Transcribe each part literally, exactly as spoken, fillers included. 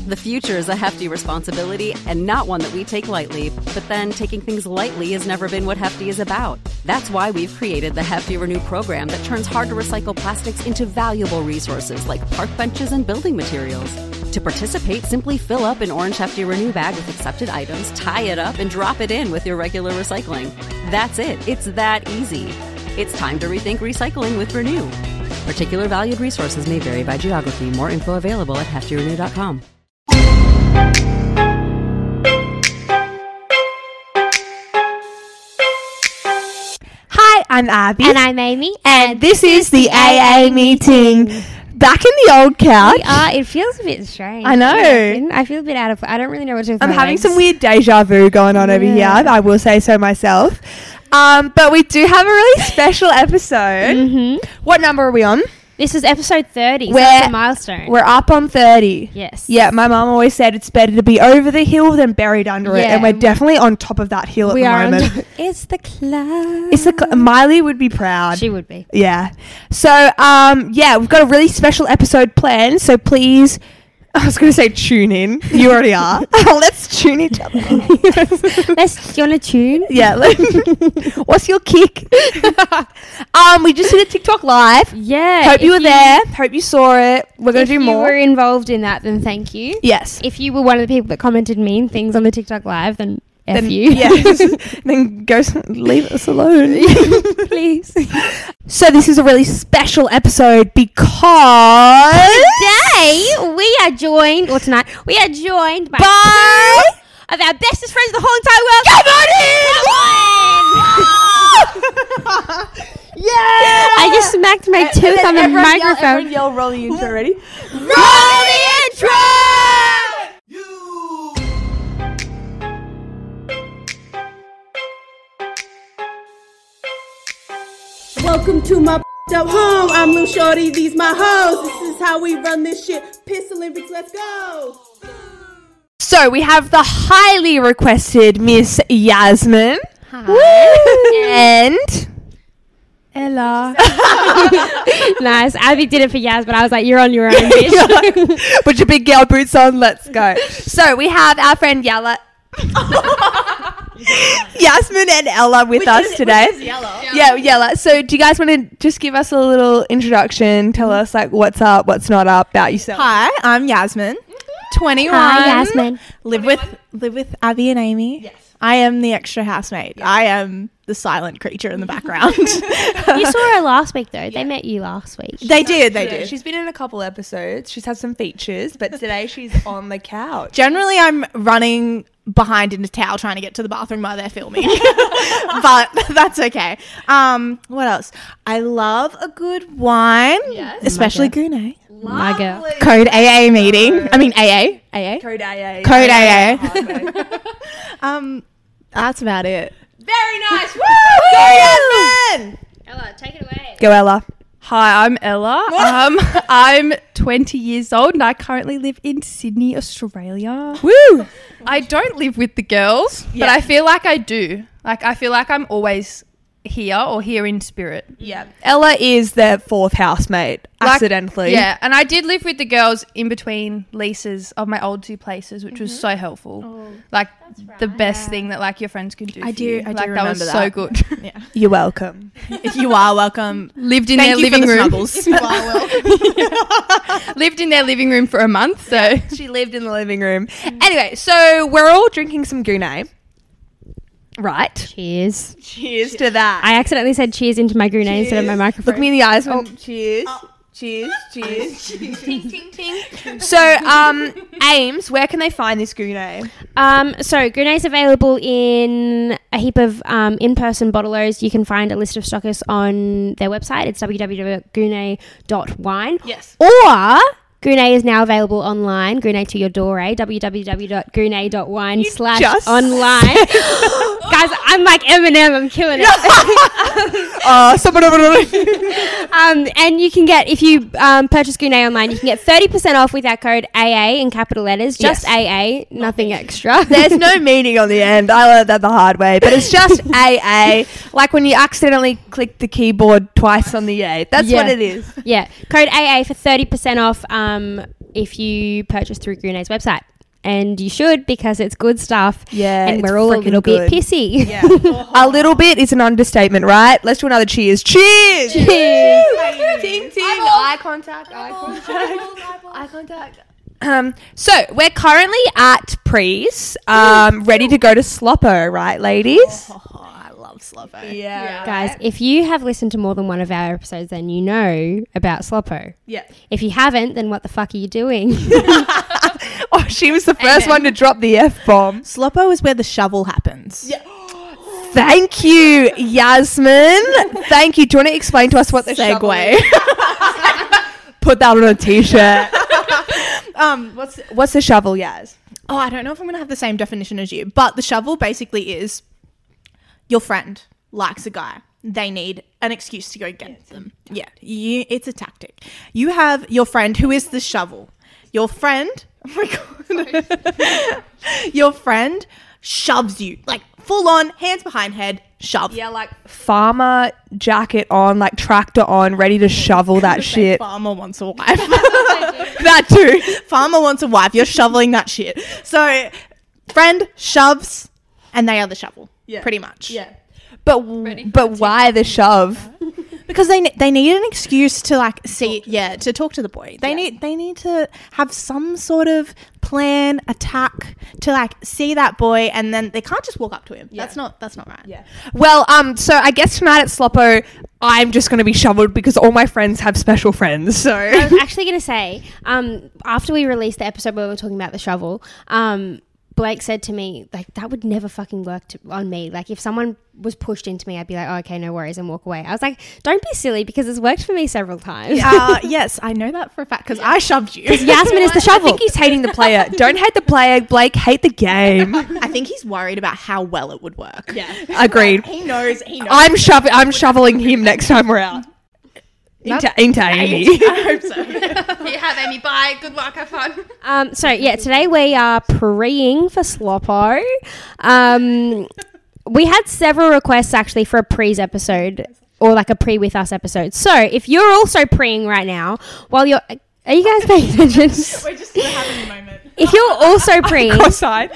The future is a hefty responsibility and not one that we take lightly, but then taking things lightly has never been what Hefty is about. That's why we've created the Hefty Renew program that turns hard-to-recycle plastics into valuable resources like park benches and building materials. To participate, simply fill up an orange Hefty Renew bag with accepted items, tie it up, and drop it in with your regular recycling. That's it. It's that easy. It's time to rethink recycling with Renew. Particular valued resources may vary by geography. More info available at hefty renew dot com. Hi, I'm Abby. And I'm Amy. And, and this is the A A meeting. Back in the old couch. We are. It feels a bit strange. I know. I feel a bit out of... I don't really know what to do with I'm my having legs. some weird deja vu going on yeah. over here. I will say so myself. Um, but we do have a really special episode. Mm-hmm. What number are we on? This is episode thirty. So We're- that's a milestone. We're up on thirty. Yes. Yeah, my mum always said it's better to be over the hill than buried under it. Yeah. And we're definitely on top of that hill at We the are. moment. On it's the club. It's the cl- Miley would be proud. She would be. Yeah. So, um, yeah, we've got a really special episode planned. So please, I was going to say tune in. You already are. Let's tune each other. Let's. Do you want to tune? Yeah. let- What's your kick? um, we just did a TikTok live. Yeah. Hope if you were there. Hope you saw it. We're going If to do you more. were involved in that, then thank you. Yes. If you were one of the people that commented mean things on the TikTok live, then F Then, you. yes. Then go s- leave us alone. Please. So this is a really special episode because Today we are joined, or tonight we are joined by, By- two of our bestest friends of the whole entire world. Come on in! yeah! I just smacked my And- tooth and then on the everyone Yell, microphone. everyone yell, roll the intro. Ready? Roll the intro! Welcome to my up home. I'm Lil Shorty. These my hoes. This is how we run this shit. Piss Olympics. Let's go. So we have the highly requested Miss Yasmin. Hi. And Ella. Nice. Abby did it for Yaz, but I was like, you're on your own, bitch. Put your big girl boots on. Let's go. So we have our friend Yalla. Yasmin and Ella with us today. Yeah, Yella. So do you guys want to just give us a little introduction? Tell us like what's up, what's not up about yourself. Hi, I'm Yasmin. twenty-one. Hi, Yasmin. Live with live with Abby and Amy. Yes. I am the extra housemate. Yes. I am the silent creature in the background. You saw her last week, though. They met you last week. They did, they did. She's been in a couple episodes. She's had some features, but today she's on the couch. Generally, I'm running behind in a towel trying to get to the bathroom while they're filming. But that's okay. Um, what else? I love a good wine, yes. especially Goonay. My girl. Code A A meeting. I mean A A. A A. Code A A. Code A A. Um, that's about it. Very nice. Woo! Go Yasmin! Ella, take it away. Go Ella. Hi, I'm Ella. um, I'm twenty years old and I currently live in Sydney, Australia. Woo! I don't live with the girls, Yeah. but I feel like I do. Like, I feel like I'm always here or here in spirit. Yeah. Ella is their fourth housemate, Like, accidentally. Yeah, and I did live with the girls in between leases of my old two places, which Mm-hmm. was so helpful. Oh, like, the best thing that, like, your friends can do I for do- you. I do like, that was remember so that. good. Yeah. You're welcome. You are welcome. Lived in Thank their you living for the room. snuggles. You are welcome. Lived in their living room for a month, so... She lived in the living room. Anyway, so we're all drinking some Goonay. Right. Cheers. Cheers to that. I accidentally said cheers into my grenade instead of my microphone. Look me in the eyes. When, cheers. Cheers. Cheers. ting, ting, ting. So, um, Ames, where can they find this Goonay? Um, so Goonay's available in a heap of um, in-person bottlers. You can find a list of stockists on their website. It's w w w dot goonay dot wine. Yes. Or Goonay is now available online. Goonay to your door, eh? w w w dot goonay dot wine slash just- online. Guys, I'm like Eminem. I'm killing it. Uh, someone over um, and you can get, if you um, purchase Goonay online, you can get thirty percent off with our code A A in capital letters. Just Yes. A A, nothing extra. There's no meaning on the end. I learned that the hard way, but it's just A A. Like when you accidentally click the keyboard twice on the A. That's Yeah. what it is. Yeah, code A A for thirty percent off um, if you purchase through Goonay's website. And you should, because it's good stuff. Yeah, and it's we're all a freaking little good. bit pissy. Yeah. A little bit is an understatement, right? Let's do another cheers. Cheers! Cheers. Ting, ting. Eye contact. Eye contact. Eye contact. Um, so we're currently at Prees, um, ready to go to Sloppo, right, ladies? Oh, I love Sloppo. Yeah. Guys, if you have listened to more than one of our episodes, then you know about Sloppo. Yeah. If you haven't, then what the fuck are you doing? Oh, she was the first one to drop the F-bomb. Sloppo is where the shovel happens. Yeah. Thank you, Yasmin. Thank you. Do you want to explain to us what the shovel Segue. is? Put that on a t-shirt. um, what's what's the shovel, Yaz? Oh, I don't know if I'm going to have the same definition as you, but the shovel basically is your friend likes a guy. They need an excuse to go get them. Yeah, you, it's a tactic. You have your friend who is the shovel. Your friend, oh my God. Your friend shoves you, like full on, hands behind head, shove. Yeah, like farmer jacket on, like tractor on, ready to shovel that shit. Farmer wants a wife. That too. Farmer wants a wife. You're shoveling that shit. So, friend shoves, and they are the shovel. Yeah. Pretty much. Yeah. But but why the shove? Because they ne- they need an excuse to like see yeah to talk to the boy. They Yeah. need they need to have some sort of plan, attack to like see that boy, and then they can't just walk up to him. Yeah. That's not that's not right. Yeah. Well, um, so I guess tonight at Sloppo, I'm just going to be shoveled because all my friends have special friends. So I was actually going to say, um, after we released the episode where we were talking about the shovel, um, Blake said to me, like, that would never fucking work to, on me. Like, if someone was pushed into me, I'd be like, oh, okay, no worries, and walk away. I was like, don't be silly, because it's worked for me several times. Uh, yes, I know that for a fact because I shoved you. Yasmin is the I shovel. think he's hating the player. Don't hate the player, Blake. Hate the game. I think he's worried about how well it would work. Yeah. Agreed. He knows. He knows. I'm shove- I'm shoveling him next time we're out. Into, into Amy. I hope so. You have Amy. Bye. Good luck. Have fun. Um, so, yeah, today we are preying for Sloppo. Um, we had several requests, actually, for a pre's episode, or like a pre with us episode. So, if you're also preying right now, while you're... Are you guys paying attention? We're just gonna have a moment. If you're also preying... Cross-eyed.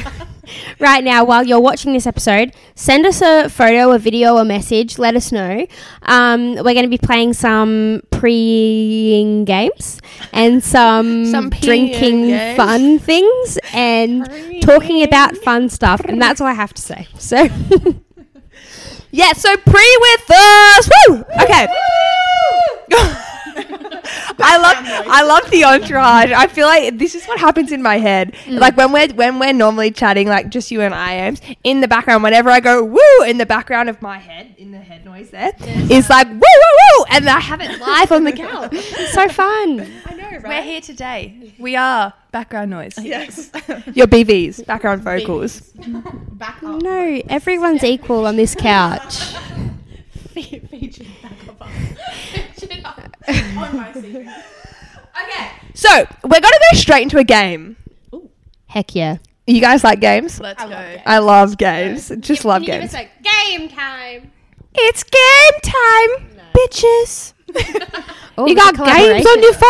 right now, while you're watching this episode, send us a photo, a video, a message. Let us know. Um, we're going to be playing some preying games and some, Some peeing drinking games. fun things and talking about fun stuff. And that's all I have to say. So, Yeah, so pre with us. Woo! Okay. I love I love the entourage. I feel like this is what happens in my head. Like when we're when we're normally chatting, like just you and I am in the background, whenever I go woo in the background of my head, in the head noise there, is like woo woo woo, and I have it live on the couch. it's so fun. I know, right? We're here today. We are background noise. Yes. Your B Vs, background vocals. Back up. No, everyone's equal on this couch. Featured back up. On my secret. Okay. So we're gonna go straight into a game. Heck yeah. You guys like games? Let's go. I love games. Just love Can you games. give us a game time? It's game time, bitches. Oh, You it's a got games on your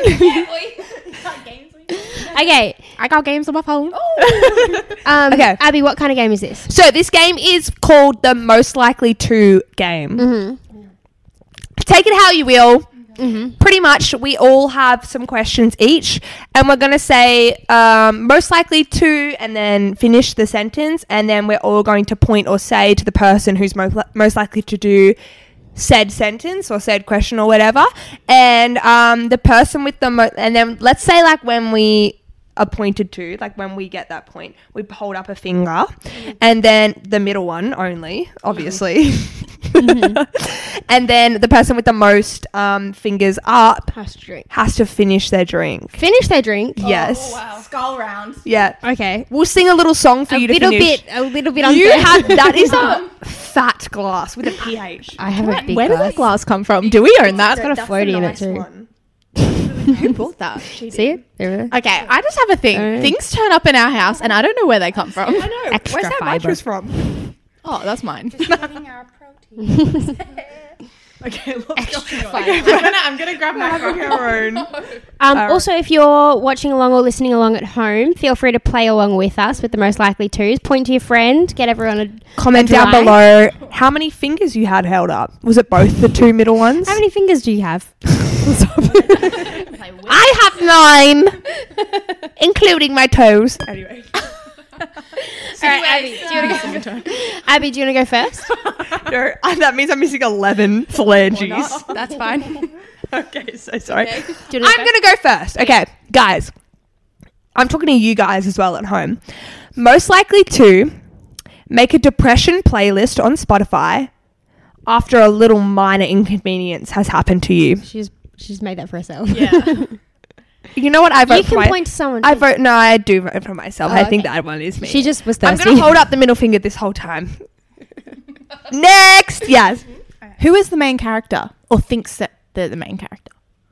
phone? Okay. I got games on my phone. Um, Okay. Abby, what kind of game is this? So this game is called the Most Likely To game. Mm-hmm. Take it how you will. Mm-hmm. Pretty much, we all have some questions each, and we're going to say um, most likely to, and then finish the sentence, and then we're all going to point or say to the person who's most, li- most likely to do said sentence or said question or whatever, and um, the person with the mo- and then let's say like when we are pointed to, like when we get that point, we hold up a finger, and then the middle one only, obviously. Mm-hmm. And then the person with the most um, fingers up Has to drink. has to finish their drink. Finish their drink. Yes. wow. Skull round. Yeah. Okay. We'll sing a little song for A you to little finish. bit. A little bit. You unfair. have that is a fat glass with a pH. I have a big Where did glass. that glass come from? Do we own that? It's got a floaty in it too. Who bought that? See it? There it is. Okay, I just have a thing. Alright. Things turn up in our house, and I don't know where they come from. I know. Extra Where's that fiber. mattress from? Oh, that's mine. Okay, let's go. I'm gonna, I'm gonna grab my phone. Um, also, if you're watching along or listening along at home, feel free to play along with us with the most likely twos. Point to your friend, get everyone a Comment a down drive. below how many fingers you had held up. Was it both the two middle ones? How many fingers do you have? I have nine, including my toes. Anyway. All right, Abby, do you want to go? Abby, do you want to go first? No, uh, that means I'm missing eleven phalanges. That's fine. Okay, so sorry. Okay. Do you wanna I'm going to go first. Okay, guys. I'm talking to you guys as well at home. Most likely to make a depression playlist on Spotify after a little minor inconvenience has happened to you. She's she's made that for herself. Yeah. You know what? I vote You for can my- point to someone. I too. vote. No, I do vote for myself. Oh, I think okay. that one is me. She just was I'm thirsty. going to hold up the middle finger this whole time. Next. Yes. Who is the main character or thinks that they're the main character?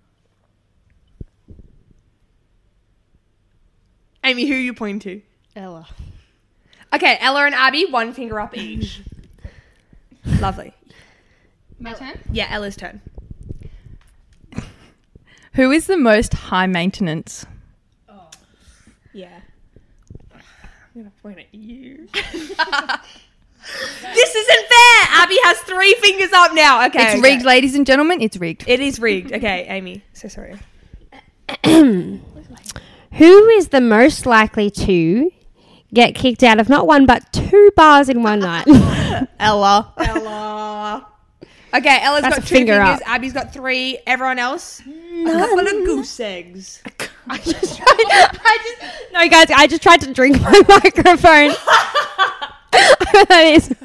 Amy, who are you pointing to? Ella. Okay, Ella and Abby, one finger up each. Lovely. My turn? Yeah, Ella's turn. Who is the most high maintenance? Yeah. I'm going to point at you. This isn't fair. Abby has three fingers up now. Okay. It's okay. rigged, ladies and gentlemen. It's rigged. It is rigged. Okay, Amy. So sorry. Who is the most likely to get kicked out of not one but two bars in one night? Ella. Ella. Okay, Ella's That's got a two finger fingers. up. Abby's got three. Everyone else? A couple of goose eggs. I just tried. I just no, guys. I just tried to drink my microphone. That is.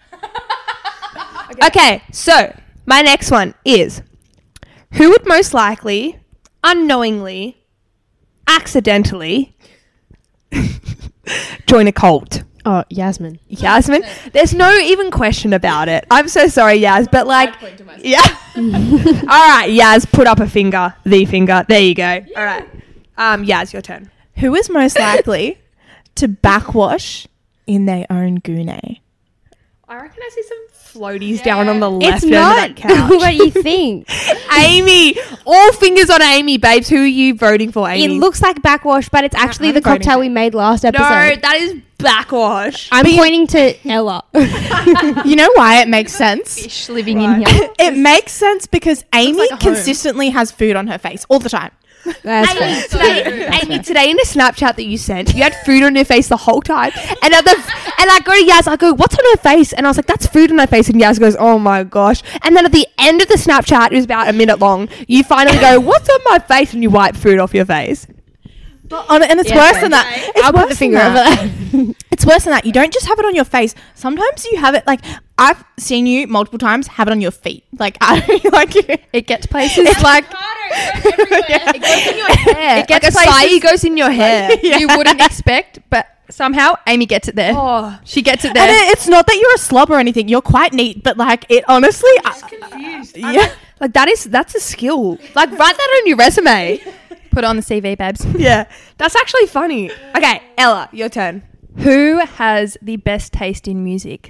Okay, so my next one is who would most likely, unknowingly, accidentally join a cult? Oh, Yasmin. Yasmin? There's no even question about it. I'm so sorry, Yas, but like, yeah. All right, Yas, put up a finger, the finger. There you go. All right. Um, Yas, your turn. Who is most likely to backwash in their own gune? I reckon I see some floaties down on the left It's end not of that couch. what you think. Amy, all fingers on Amy, babes. Who are you voting for, It Amy? looks like backwash, but it's actually I'm the voting cocktail for we made last no, episode. that is backwash. I'm pointing to Ella. You know why it makes sense? Fish living in here. It makes sense because Amy like a home. consistently has food on her face all the time. That's Amy, fair. today, Amy, today in the Snapchat that you sent, you had food on your face the whole time. And at the and I go to Yaz, I go, what's on her face? And I was like, that's food on her face. And Yaz goes, oh my gosh. And then at the end of the Snapchat, it was about a minute long, you finally go, what's on my face? And you wipe food off your face. But on, and it's Yeah, worse okay. than that. It's I'll worse put the finger than over that. that. It's worse than that. You don't just have it on your face. Sometimes you have it like I've seen you multiple times have it on your feet. Like I like It gets places. it's like it goes in your hair. It gets like places acai goes in your hair. you wouldn't expect, but somehow Amy gets it there. Oh. She gets it and there. it, it's not that you're a slob or anything. You're quite neat, but like it honestly I, Confused. yeah. Like that is, that's a skill. Like write that on your resume. Put it on the C V, babes. Yeah. That's actually funny. Okay, Ella, your turn. Who has the best taste in music?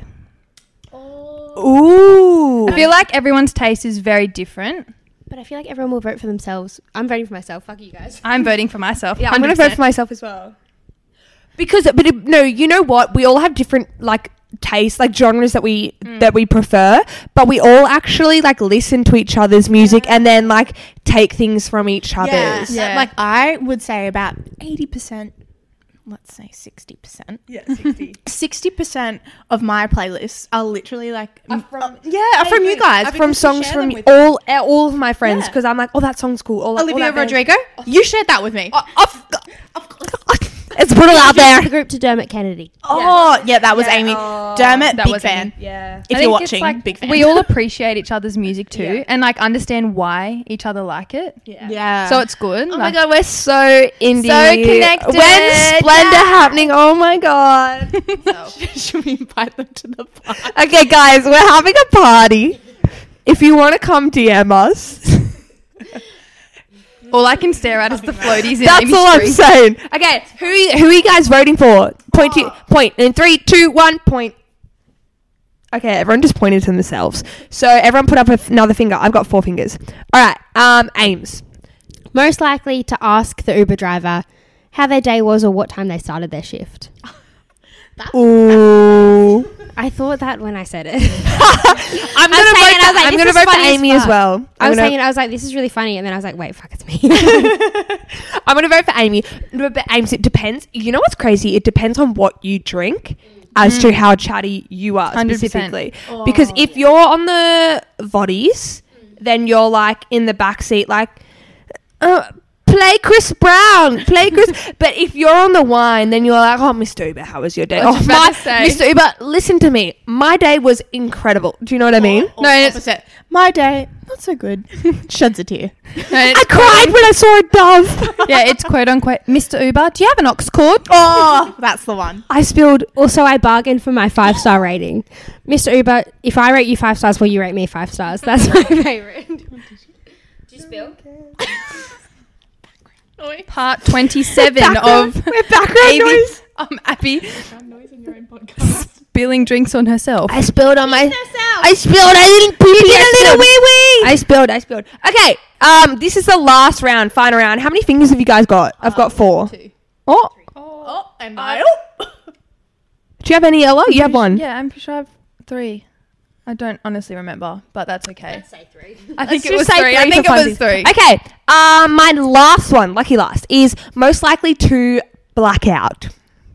Ooh. I feel like everyone's taste is very different. But I feel like everyone will vote for themselves. I'm voting for myself. Fuck you guys. I'm voting for myself. Yeah, I'm going to vote for myself as well. Because, but it, no, you know what? We all have different like tastes, like genres that we that we prefer, but we all actually like listen to each other's music and then like take things from each other's. Yeah. Like I would say about eighty percent, let's say sixty percent. Yeah, sixty. sixty percent of my playlists are literally like Are m- from- uh, yeah, are from you guys. from because we songs share from them with all uh, all of my friends Yeah. because I'm like, oh, that song's cool. All, all Olivia that band- Rodrigo. You shared that with me. Oh, of, of course. Let's put it out there. The group to Dermot Kennedy. Oh, yeah, that was Yeah, Amy. oh. Dermot, That big was fan. Amy. Yeah. If I you're think it's watching, like big fan. we all appreciate each other's music too, Yeah. and like understand why each other like it. Yeah. yeah. So it's good. Oh my like- god, we're so indie. So connected. When's Splendor Yeah. happening? Oh my god. should we invite them to the party? Okay, guys, we're having a party. If you want to come D M us, All I can stare at is the floaties in that's Amy's all I'm tree. saying. Okay, who who are you guys voting for? Point to point in three, two, one, point. Okay, everyone just pointed to themselves. So everyone put up a f- another finger. I've got four fingers. All right. Um, Ames. Most likely to ask the Uber driver how their day was or what time they started their shift. Ooh. I thought that when I said it. I'm I gonna was vote. saying it, I was For, like, I'm this gonna is vote for funny as Amy as fuck. well. I I'm was gonna, saying it, I was like, this is really funny. And then I was like, wait, fuck, it's me. I'm gonna vote for Amy. No, but Ames, it depends. You know what's crazy? It depends on what you drink as to how chatty you are one hundred percent. specifically. Because if you're on the Voddies, then you're like in the back seat, like, uh, play Chris Brown, play Chris. But if you're on the wine, then you're like, oh, Mister Uber, how was your day? I was Oh, just about my, to say. Mister Uber, listen to me. My day was incredible. Do you know what I mean? No, opposite. My day, not so good. Sheds a tear. No, it's I cried when I saw a dove. yeah, it's quote unquote, Mister Uber, do you have an aux cord? Oh, that's the one. I spilled. Also, I bargained for my five star rating. Mister Uber, if I rate you five stars, will you rate me five stars? That's my favourite. Did you spill? Part twenty-seven Background- of we're background Abby, noise. um, Abby spilling drinks on herself. I spilled on my. I spilled. I didn't pee. You did a little wee wee. I spilled. I spilled. Okay. Um. This is the last round. Final round. How many fingers have you guys got? I've got four. Two. Oh. Oh, and I. Do you have any yellow? You have one. Yeah, I'm pretty sure I have three. I don't honestly remember, but that's okay. Say three. I think Let's it just was say three. I three think it for was funsies. three. Okay. Um. My last one, lucky last, is most likely to black out.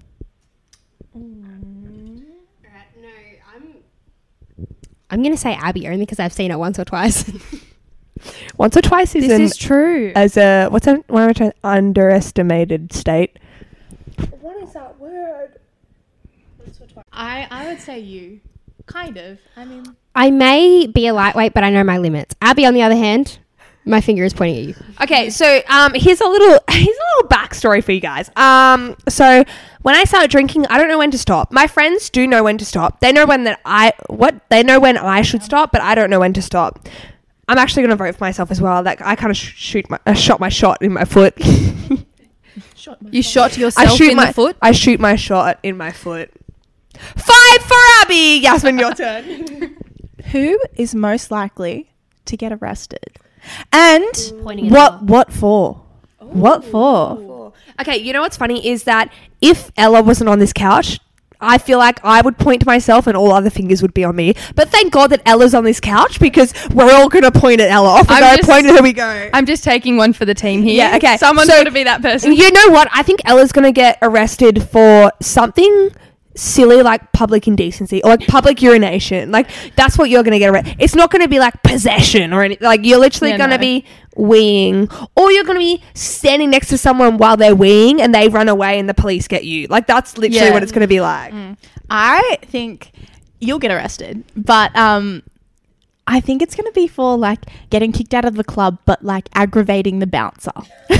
I'm going to say Abby only because I've seen it once or twice. Once or twice is This an, is true. as a what's an what am I trying underestimated state. What is that word? I, I would say you. Kind of. I mean. I may be a lightweight, but I know my limits. Abby, on the other hand, my finger is pointing at you. Okay, so um, here's a little here's a little backstory for you guys. Um, so when I started drinking, I don't know when to stop. My friends do know when to stop. They know when that I what they know when I should stop, but I don't know when to stop. I'm actually gonna vote for myself as well. Like I kind of sh- shoot my uh, shot my shot in my foot. You shot I yourself shoot in my the foot? I shoot my shot in my foot. Five for Abby. Yasmin, your turn. Who is most likely to get arrested? And Pointing at what Ella. what for? What for? Okay, you know what's funny is that if Ella wasn't on this couch, I feel like I would point to myself and all other fingers would be on me. But thank God that Ella's on this couch because we're all going to point at Ella. Off we I'm go, just- point at her we go. I'm just taking one for the team here. Yeah, okay. Someone's So- got to be that person. You know what? I think Ella's going to get arrested for something silly like public indecency or like public urination. Like that's what you're going to get arrested. It's not going to be like possession or anything. Like you're literally Yeah, going to no. be weeing, or you're going to be standing next to someone while they're weeing and they run away and the police get you. Like that's literally Yeah. what it's going to be like. I think you'll get arrested, but um, I think it's gonna be for like getting kicked out of the club, but like aggravating the bouncer.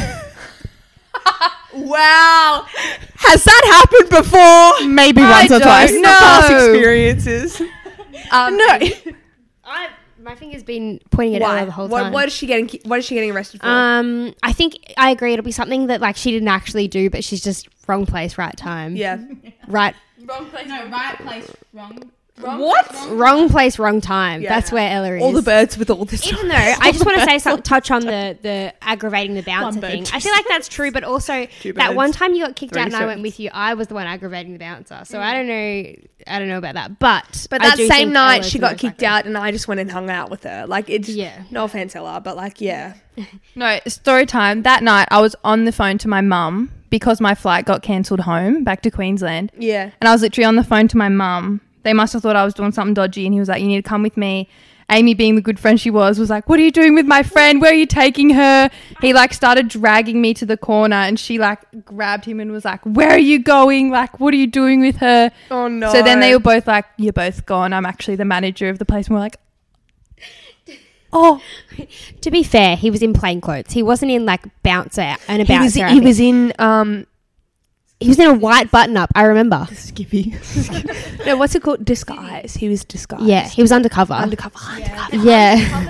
Wow. Has that happened before? Maybe I once or don't twice. know. Past experiences. Um, No. I, my finger's been pointing at Why? Ella the whole What, time. what is she getting? What is she getting arrested for? Um, I think I agree. It'll be something that like she didn't actually do, but she's just wrong place, right time. yeah. Right. No, right place, wrong. What? Wrong place, wrong time. Yeah. That's where Ella is. All the birds with all this. Even though I just want to say something, touch on the the aggravating the bouncer One bird, thing. two I feel like that's true, but also Two that birds, one time you got kicked three out and I went stones. with you, I was the one aggravating the bouncer. So I don't know. I don't know about that, but But I that do same think night, Ella's she the got most kicked likely. out, and I just went and hung out with her. Like it's Yeah. no offense, Ella, but like yeah. No, story time. That night, I was on the phone to my mum because my flight got cancelled home back to Queensland. Yeah. And I was literally on the phone to my mum. They must have thought I was doing something dodgy. And he was like, you need to come with me. Amy, being the good friend she was, was like, what are you doing with my friend? Where are you taking her? He like started dragging me to the corner and she like grabbed him and was like, where are you going? Like, what are you doing with her? Oh no. So then they were both like, you're both gone. I'm actually the manager of the place. And we're like, oh. To be fair, he was in plain clothes. He wasn't in like bouncer and a he was bouncer. he was in um he was in a white button up. I remember. Skippy. no what's it called disguise. He was disguised. Yeah, he was undercover. undercover. undercover. Yeah.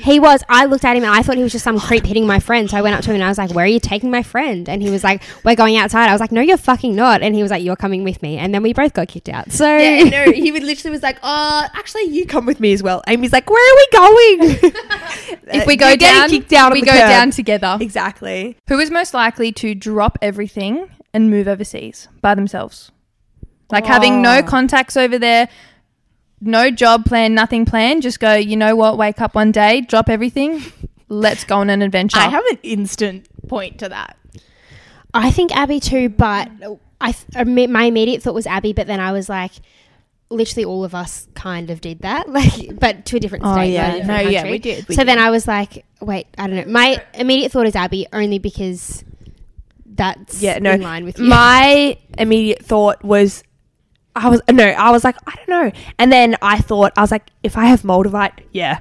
He was. I looked at him and I thought he was just some creep hitting my friend. So I went up to him and I was like, "Where are you taking my friend?" And he was like, "We're going outside." I was like, "No, you're fucking not." And he was like, "You're coming with me." And then we both got kicked out. So Yeah, no, he would literally was like, "Oh, actually, you come with me as well." Amy's like, "Where are we going?" If we go You're getting down, kicked down on we the go curb. down together. Exactly. Who is most likely to drop everything and move overseas by themselves? Like having no contacts over there, no job plan, nothing planned. Just go, you know what, wake up one day, drop everything, let's go on an adventure. I have an instant point to that. I think Abby too, but I th- I mean, my immediate thought was Abby, but then I was like, literally all of us kind of did that, like, but to a different Oh, state. yeah. not a different No, yeah, country. we did, we so then did. I was like, wait, I don't know. My immediate thought is Abby, only because that's Yeah, no. in line with you. My immediate thought was, I was no, I was like, I don't know, and then I thought, I was like, if I have Moldavite, yeah.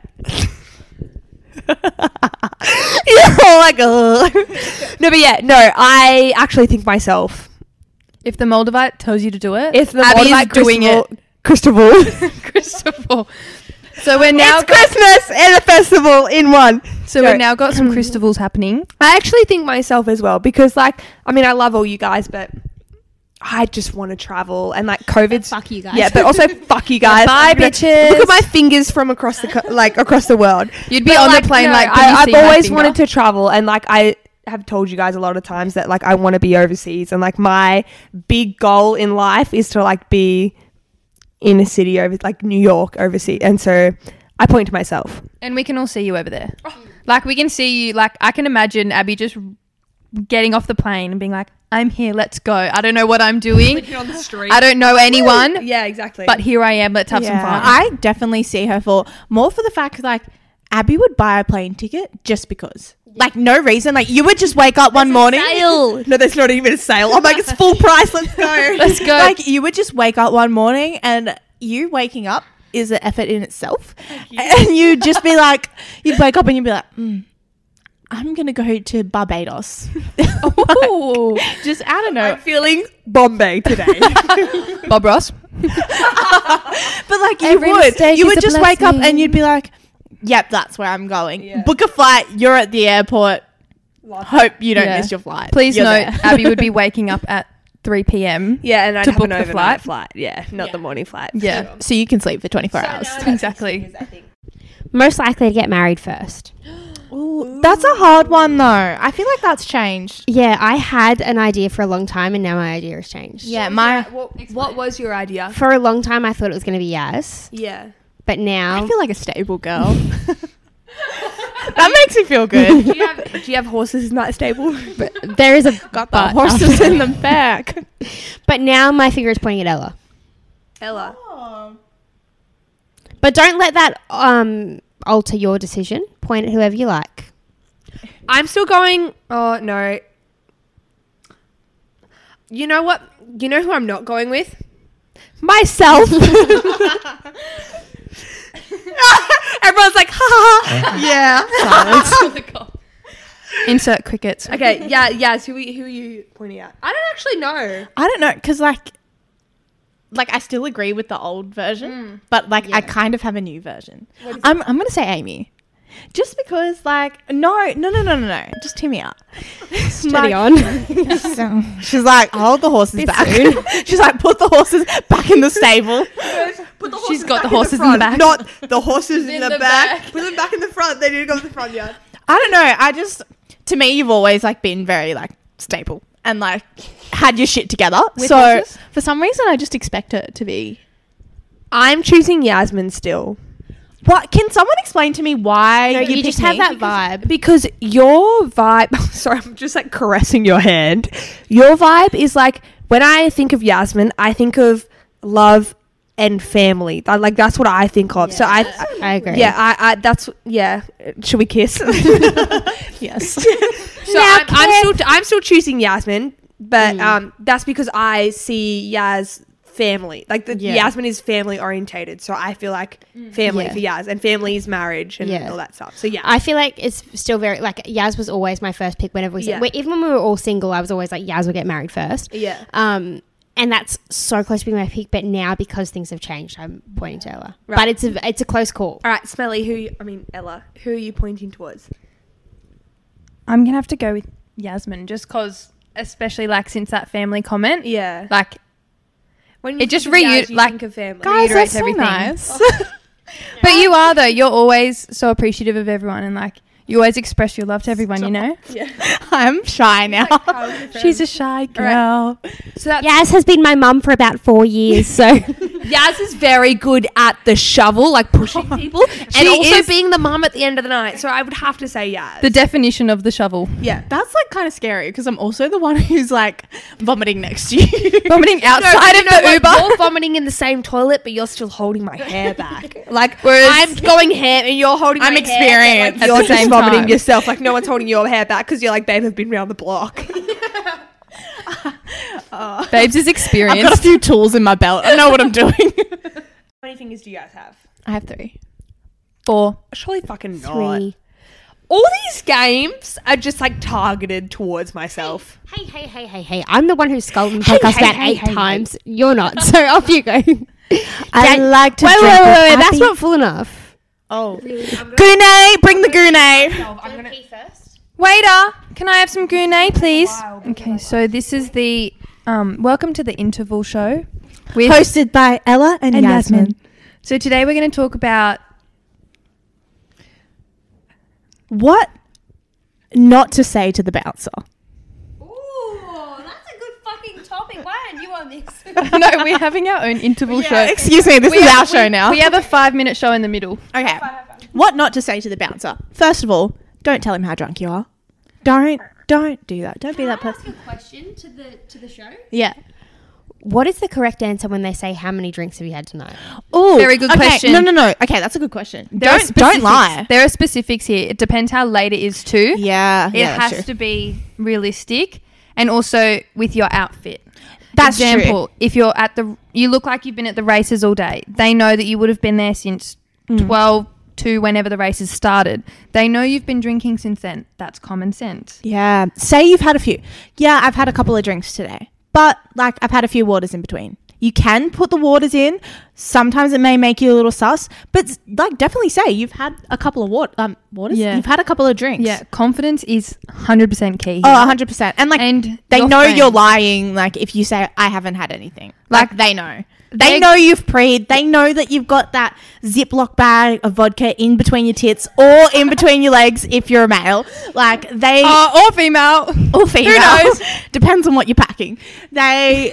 You're all like, ugh. No, but yeah, no, I actually think myself. If the Moldavite tells you to do it, If the Abby is Moldavite doing it. Cristobal. Christopher. So we're now It's Christmas and a festival in one. so No. we've now got some Christopals happening. I actually think myself as well, because like, I mean, I love all you guys, but I just want to travel, and like COVID's Fuck you guys. Yeah, but also fuck you guys. Bye, I'm gonna- bitches. Look at my fingers from across the co- like across the world. You'd be But, on like, the plane no, like, can you I, I've see my always finger? wanted to travel, and like I have told you guys a lot of times that like I want to be overseas, and like my big goal in life is to like be in a city over like New York overseas, and so I point to myself. And we can all see you over there. Like we can see you. Like I can imagine Abby just getting off the plane and being like, "I'm here. Let's go. I don't know what I'm doing. on the street. I don't know anyone, Yeah, exactly. but here I am. Let's have some fun." I definitely see her for more for the fact like Abby would buy a plane ticket just because. Like no reason. Like you would just wake up one morning. sale. No, there's not even a sale. I'm like, it's full price. Let's go. Let's go. Like you would just wake up one morning and you waking up is an effort in itself. And you'd just be like, you'd wake up and you'd be like, mm, I'm going to go to Barbados. Ooh. Just, I don't know. I'm feeling Bombay today. Bob Ross. But like you Every would. mistake You is would a just wake up blessing. and you'd be like, yep, that's where I'm going. Yeah. Book a flight. You're at the airport. Hope you don't Yeah. miss your flight. Please You're note, there. Abby would be waking up at three p.m. Yeah, and I'd To have book an the overnight flight. flight. Yeah, not Yeah. the morning flight. Yeah. So you can sleep for twenty-four hours. Exactly. Most likely to get married first. Ooh, that's a hard one though. I feel like that's changed. Yeah, I had an idea for a long time and now my idea has changed. Yeah, my What, what was your idea? For a long time I thought it was going to be Yaz, Yeah. but now I feel like a stable girl. That makes me feel good. Do you have Do you have horses in that stable? there is a Got the but horses in the back. But now my finger is pointing at Ella. Ella. But don't let that um alter your decision. Point at whoever you like. I'm still going. Oh no. You know what? You know who I'm not going with? Myself. Everyone's like, ha ha ha. Yeah. Insert crickets. Okay. Yeah. Yeah. So who, are you- who are you pointing at? I don't actually know. I don't know, because like, like I still agree with the old version, but like I kind of have a new version. I'm I'm gonna say Amy, just because like no no no no no no, just hear me out. Steady on. So, she's like, hold the horses back. She's like, put the horses back in the stable. Put the She's got the horses in the back. Not the horses in, In the, the back. back. Put them back in the front. They need to go to the front yard. I don't know. I just, to me, you've always like been very like stable and like had your shit together. With so horses? for some reason, I just expect it to be. I'm choosing Yasmin still. What? Can someone explain to me why No, you, you just picked have me? that vibe. Because your vibe, sorry, I'm just like caressing your hand. Your vibe is like, when I think of Yasmin, I think of love and family. I- Like, that's what I think of. So I, I I agree. yeah, I, I, that's, yeah. Should we kiss? so Yes. I'm, I'm still, I'm still choosing Yasmin, but um, that's because I see Yaz family. Like, the Yeah. Yasmin is family orientated. So I feel like family Yeah. for Yaz, and family is marriage and Yeah. all that stuff. So yeah. I feel like it's still very like Yaz was always my first pick whenever we Yeah. said, even when we were all single, I was always like Yaz will get married first. yeah. Um, and that's so close to being my pick. But now because things have changed, I'm pointing to Ella. Right. But it's a it's a close call. All right, Smelly, who, you, I mean, Ella, who are you pointing towards? I'm going to have to go with Yasmin just because, especially like since that family comment. Yeah. Like, When you it just think of Yaz, reu- you like- think of family. Guys, reiterates that's so everything. nice. but you are though. You're always so appreciative of everyone and like you always express your love to everyone, you know? I'm shy now. She's a shy girl. So that's Yaz has been my mum for about four years, so Yaz is very good at the shovel, like pushing people, and She also is- being the mum at the end of the night. So I would have to say Yaz. The definition of the shovel. Yeah, that's like kind of scary because I'm also the one who's like vomiting next to you. Vomiting outside of no, the like, Uber. You're vomiting in the same toilet, but you're still holding my hair back. Like Whereas- I'm going ham and you're holding. I'm my hair, but, experienced like, at you're the just same vomiting time. yourself. Like no one's holding your hair back because you're like, babe, I've been round the block. Babes is I've got a experienced. few tools in my belt. I know what I'm doing. How many fingers do you guys have? I have three. Four. Surely fucking not. three. All these games are just like targeted towards myself. Hey, hey, hey, hey, hey! I'm the one who's scolded the Hey, podcast hey, about hey, eight hey, hey. times. You're not, so off you go. I Dan- like to wait, drink wait, wait, with wait! That's Abby. not full enough. Oh, Gune, bring the Gune. Waiter, can I have some gournay, please? Okay, so this is the um, welcome to the interval show with Hosted by Ella and, and Yasmin. Yasmin. So today we're going to talk about What not to say to the bouncer. Ooh, that's a good fucking topic. Why aren't you on this? no, we're having our own interval show. Excuse me, this We is have- our show we- now. We have a five-minute show in the middle. Okay. What not to say to the bouncer? First of all, don't tell him how drunk you are. Don't, don't do that. Don't be that person. a question to the to the show? Yeah. What is the correct answer when they say how many drinks have you had tonight? Oh, Very good okay. question. No, no, no. Okay, that's a good question. There are Don't, don't specifics- lie. There are specifics here. It depends how late it is too. Yeah, It yeah, that's has true. to be realistic and also with your outfit. That's Example, if you're at the, you look like you've been at the races all day. They know that you would have been there since Mm. twelve to whenever the races started. They know you've been drinking since then. That's common sense. Yeah. Say you've had a few. Yeah, I've had a couple of drinks today, but like I've had a few waters in between. You can put the waters in. Sometimes it may make you a little sus, but like definitely say you've had a couple of wat- um, waters. Yeah. You've had a couple of drinks. Yeah, confidence is one hundred percent key. Oh, here. one hundred percent. And like And they your know you're friends. lying. Like if you say I haven't had anything, like, Like, they know. They they- know you've preed. They know that you've got that Ziploc bag of vodka in between your tits or in between your legs if you're a male. Like they Uh, or female. or female. knows? Depends on what you're packing. They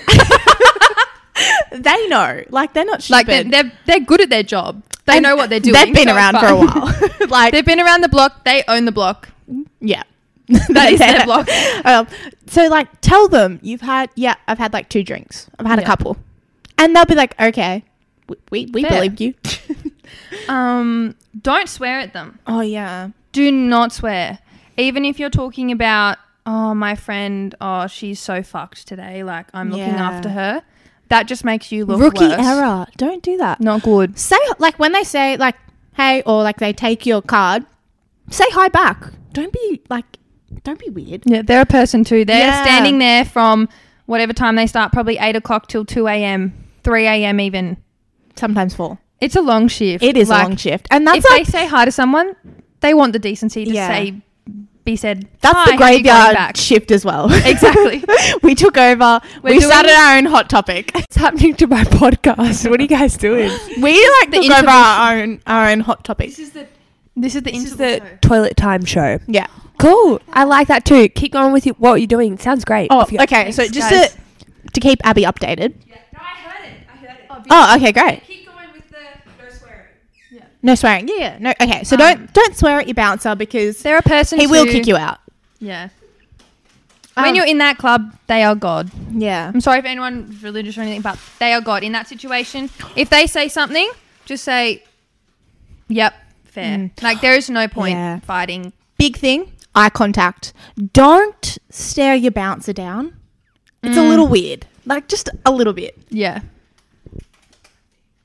they know. Like they're not Like stupid. they're, they're they're good at their job. They And know what they're doing. They've been so it's around for a fine. while. like They've been around the block. They own the block. yeah. That is their block. Um, so like tell them you've had yeah, I've had like two drinks. I've had a Yeah. couple. And they'll be like, okay, we we, we Fair. believe you. Um, don't swear at them. Oh yeah. Do not swear. Even if you're talking about, oh, my friend, oh, she's so fucked today. Like, I'm looking Yeah. after her. That just makes you look Rookie worse. error. Don't do that. Not good. Say like when they say like hey or like they take your card, say hi back. Don't be like don't be weird. Yeah, they're a person too. They're Yeah. standing there from whatever time they start, probably eight o'clock till two a.m., three a.m. even. Sometimes four. It's a long shift. It is Like, a long shift. And that's if like they say hi to someone, they want the decency to Yeah. say, be said, that's hi, the how you going graveyard back? shift as well. Exactly. We took over. We're we doing- started our own hot topic. What's happening to my podcast? What are you guys doing? We like The took over interval our own our own hot topic. This is the This is the This is interval the show. toilet time show. Yeah. Cool. I like that too. Keep going with you, what you're doing. Sounds great. Oh, Off you go. okay. So Thanks, just guys. to to keep Abby updated. No, I heard it. I heard it. Oh, okay, great. Keep going with the no swearing. No swearing. Yeah, yeah. No. Okay. So Um, don't don't swear at your bouncer because They're a person he will too. kick you out. Yeah. Um, when you're in that club, they are God. Yeah. I'm sorry if anyone's religious or anything, but they are God. In that situation, if they say something, just say, yep, fair. Like, there is no point Yeah. fighting. Big thing, eye contact. Don't stare your bouncer down. It's a Mm. little weird. Like just a little bit. Yeah.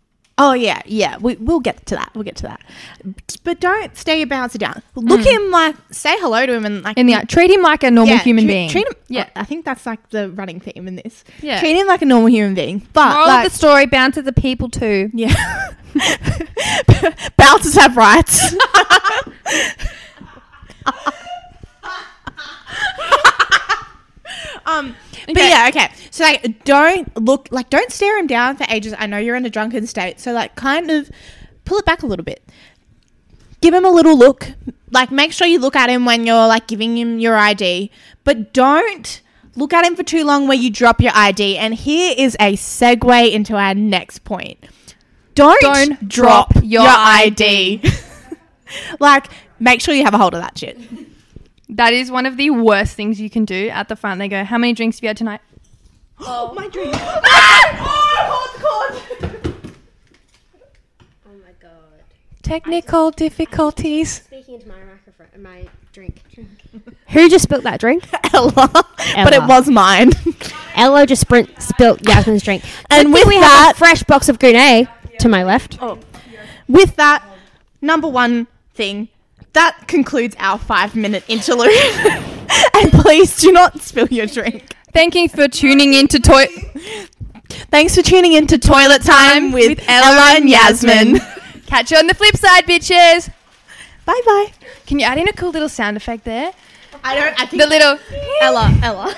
Oh yeah, yeah. We we'll get to that. We'll get to that. But don't stare your bouncer down. Look him like, say hello to him, and like In the eye. Treat him like a normal yeah, human treat, being. Treat him. Yeah. I think that's like the running theme in this. Yeah. Treat him like a normal human being. But Moral like, of the story, bouncers are people too. yeah, bouncers have rights. um. But Okay. yeah, okay. So like, don't look like, don't stare him down for ages. I know you're in a drunken state, so like, kind of pull it back a little bit. Give him a little look. Like, make sure you look at him when you're like giving him your I D, but don't look at him for too long where you drop your I D. And here is a segue into our next point. Don't, Don't drop, drop your, your I D. Like, make sure you have a hold of that shit. That is one of the worst things you can do. At the front, they go, how many drinks have you had tonight? Oh, my drink. Oh, Oh my god. Technical difficulties. Speaking into my microphone, my drink. Who just spilt that drink? Ella. But it Ella. was mine. Ella just sprint spilt Yasmin's drink. And Good with thing we that- have a fresh box of Gournay to my left. Oh. With that, number one thing, that concludes our five minute interlude. And please do not spill your drink. Thank you for tuning in to Toy. Thanks for tuning in to Toilet Time with, Ella and Yasmin. Catch you on the flip side, bitches. Bye bye. Can you add in a cool little sound effect there? I don't, I think The little. Ella, Ella.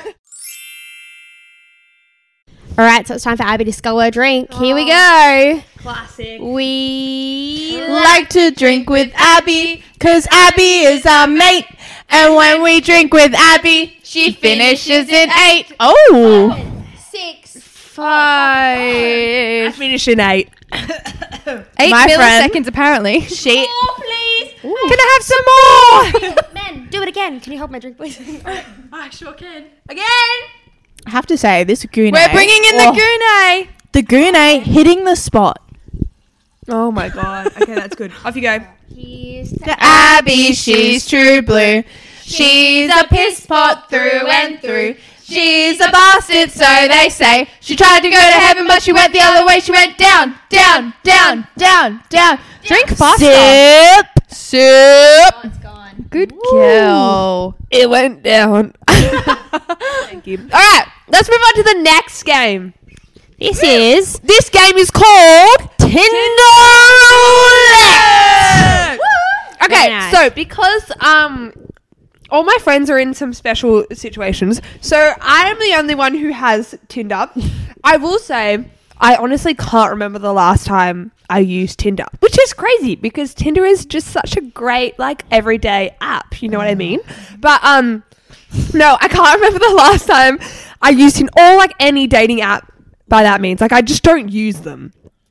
All right, so it's time for Abby to scull her drink. Here we go. Classic. We Like to drink with Abby, cause Abby is our mate. And when we drink with Abby, she finishes in eight. Oh. six. I Five. finish in eight. Eight My friend- milliseconds, apparently. She, Please. Can I have some more? Men, do it again. Can you hold my drink, please? I sure can. Again. I have to say, this Gournay. We're bringing in the Oh, Gournay. the Gournay hitting the spot. Oh my god. Okay, that's good. Off you go. Here's The Abby, she's true blue. She's a piss pot through and through. She's a bastard, so they say. She tried to go to heaven, but she went the other way. She went down, down, down, down, down. Drink faster. Sip, sip. it's gone. Good girl. It went down. Thank you. All right, let's move on to the next game. This is This game is called Tinder Roulette. Okay, Very nice. so because um all my friends are in some special situations, so I am the only one who has Tinder. I will say I honestly can't remember the last time I used Tinder, which is crazy because Tinder is just such a great like everyday app, you know what I mean? But um no, I can't remember the last time I used Tinder or like any dating app by that means. Like I just don't use them.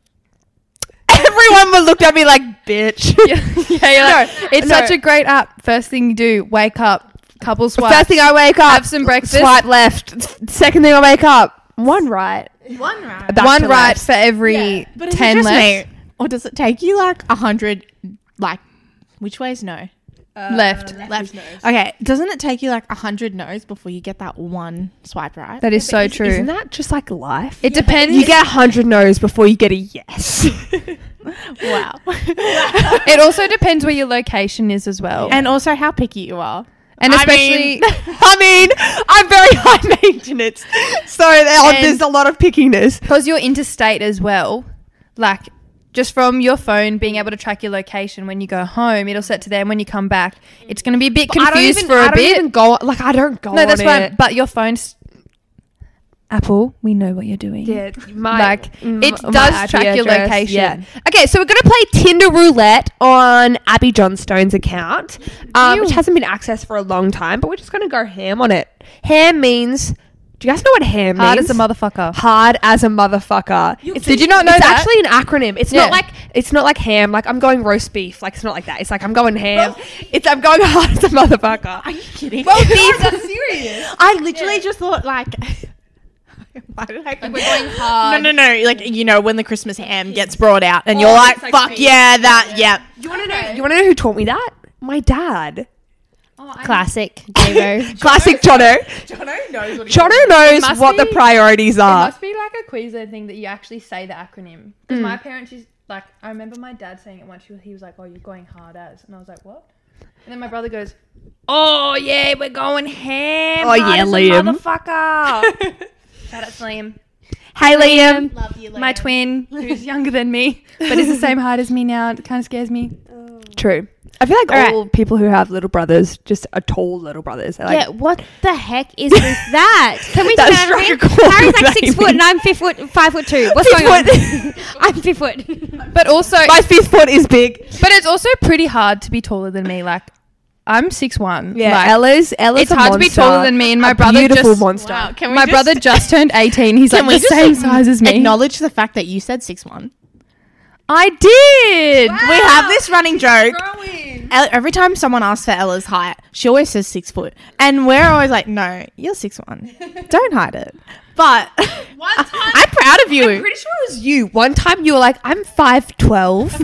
Everyone would look at me like, bitch. Yeah, yeah, you're like, No, it's no. such a great app. First thing you do, wake up, couple swipes. First thing I wake up, have some breakfast. swipe left. Second thing I wake up, one right. One right. Back One to right left. for every But is ten it just left. me? Or does it take you like a hundred, like, which way's no? left. Left. Okay, doesn't it take you like a hundred no's before you get that one swipe right? That is so true. Isn't that just like life? It depends. You get a hundred no's before you get a yes. Wow. It also depends where your location is as well. And also how picky you are. And I especially, mean- I mean, I'm very high maintenance, so there, And- there's a lot of pickiness. because you're interstate as well, like just from your phone being able to track your location when you go home, it'll set to there. And when you come back, it's going to be a bit I don't confused even, for I a don't bit. even go like I don't go. No, that's on fine. it. But your phone's Apple, we know what you're doing. Yeah, my, Like m- it my does I P track your address, location. Yeah. Okay, so we're gonna play Tinder Roulette on Abby Johnstone's account, um, which Ew. hasn't been accessed for a long time. But we're just gonna go ham on it. Ham means. Do you guys know what ham Hard means? as a motherfucker. Hard as a motherfucker. It's- Did you not know it's that? actually an acronym. It's Yeah. not like it's not like ham. Like I'm going roast beef. Like it's not like that. It's like I'm going ham. It's I'm going hard as a motherfucker. Are you kidding? Well, beef. That's serious. I literally just thought like, why did I? We're going hard. No, no, no. Like, you know, when the Christmas ham gets brought out, and you're Oh, like, it's like "Fuck beef. yeah, that, yeah." You want to know? You want to know who taught me that? My dad. Classic. Davo. Classic Jono. Jono knows what Jono knows must what the be- priorities It are. must be like a Queensland thing that you actually say the acronym. Because my parents used, Like, I remember my dad saying it once. He was, he was like, "Oh, you're going hard as," and I was like, "What?" And then my brother goes, "Oh yeah, we're going ham." Oh, hard yeah, as a Liam. motherfucker. Shout out to Liam, Hey, Liam. Love you, my twin, who's younger than me, but is the same height as me now. It kind of scares me. True. I feel like All all people who have little brothers just are tall little brothers. They're like, yeah, what the heck is with that? Can we That turn around? struck a chord Harry's like with six Amy. foot and I'm fifth foot, five foot two. What's Fifth going foot. on? I'm fifth foot. But also, my fifth foot is big. but it's also pretty hard to be taller than me. Like, I'm six one. Yeah, like, Ella's Ella's it's a hard to be monster. taller than me, and my A brother beautiful just monster. Wow, can we my just brother just turned eighteen. He's like Can we the just same size as me. acknowledge the fact that you said six one? I did. We have this running joke. El- every time someone asks for Ella's height, she always says six foot, and we're always like, "No, you're six one. Don't hide it." But One time, I'm proud of you. I'm pretty sure it was you. One time you were like, I'm five twelve.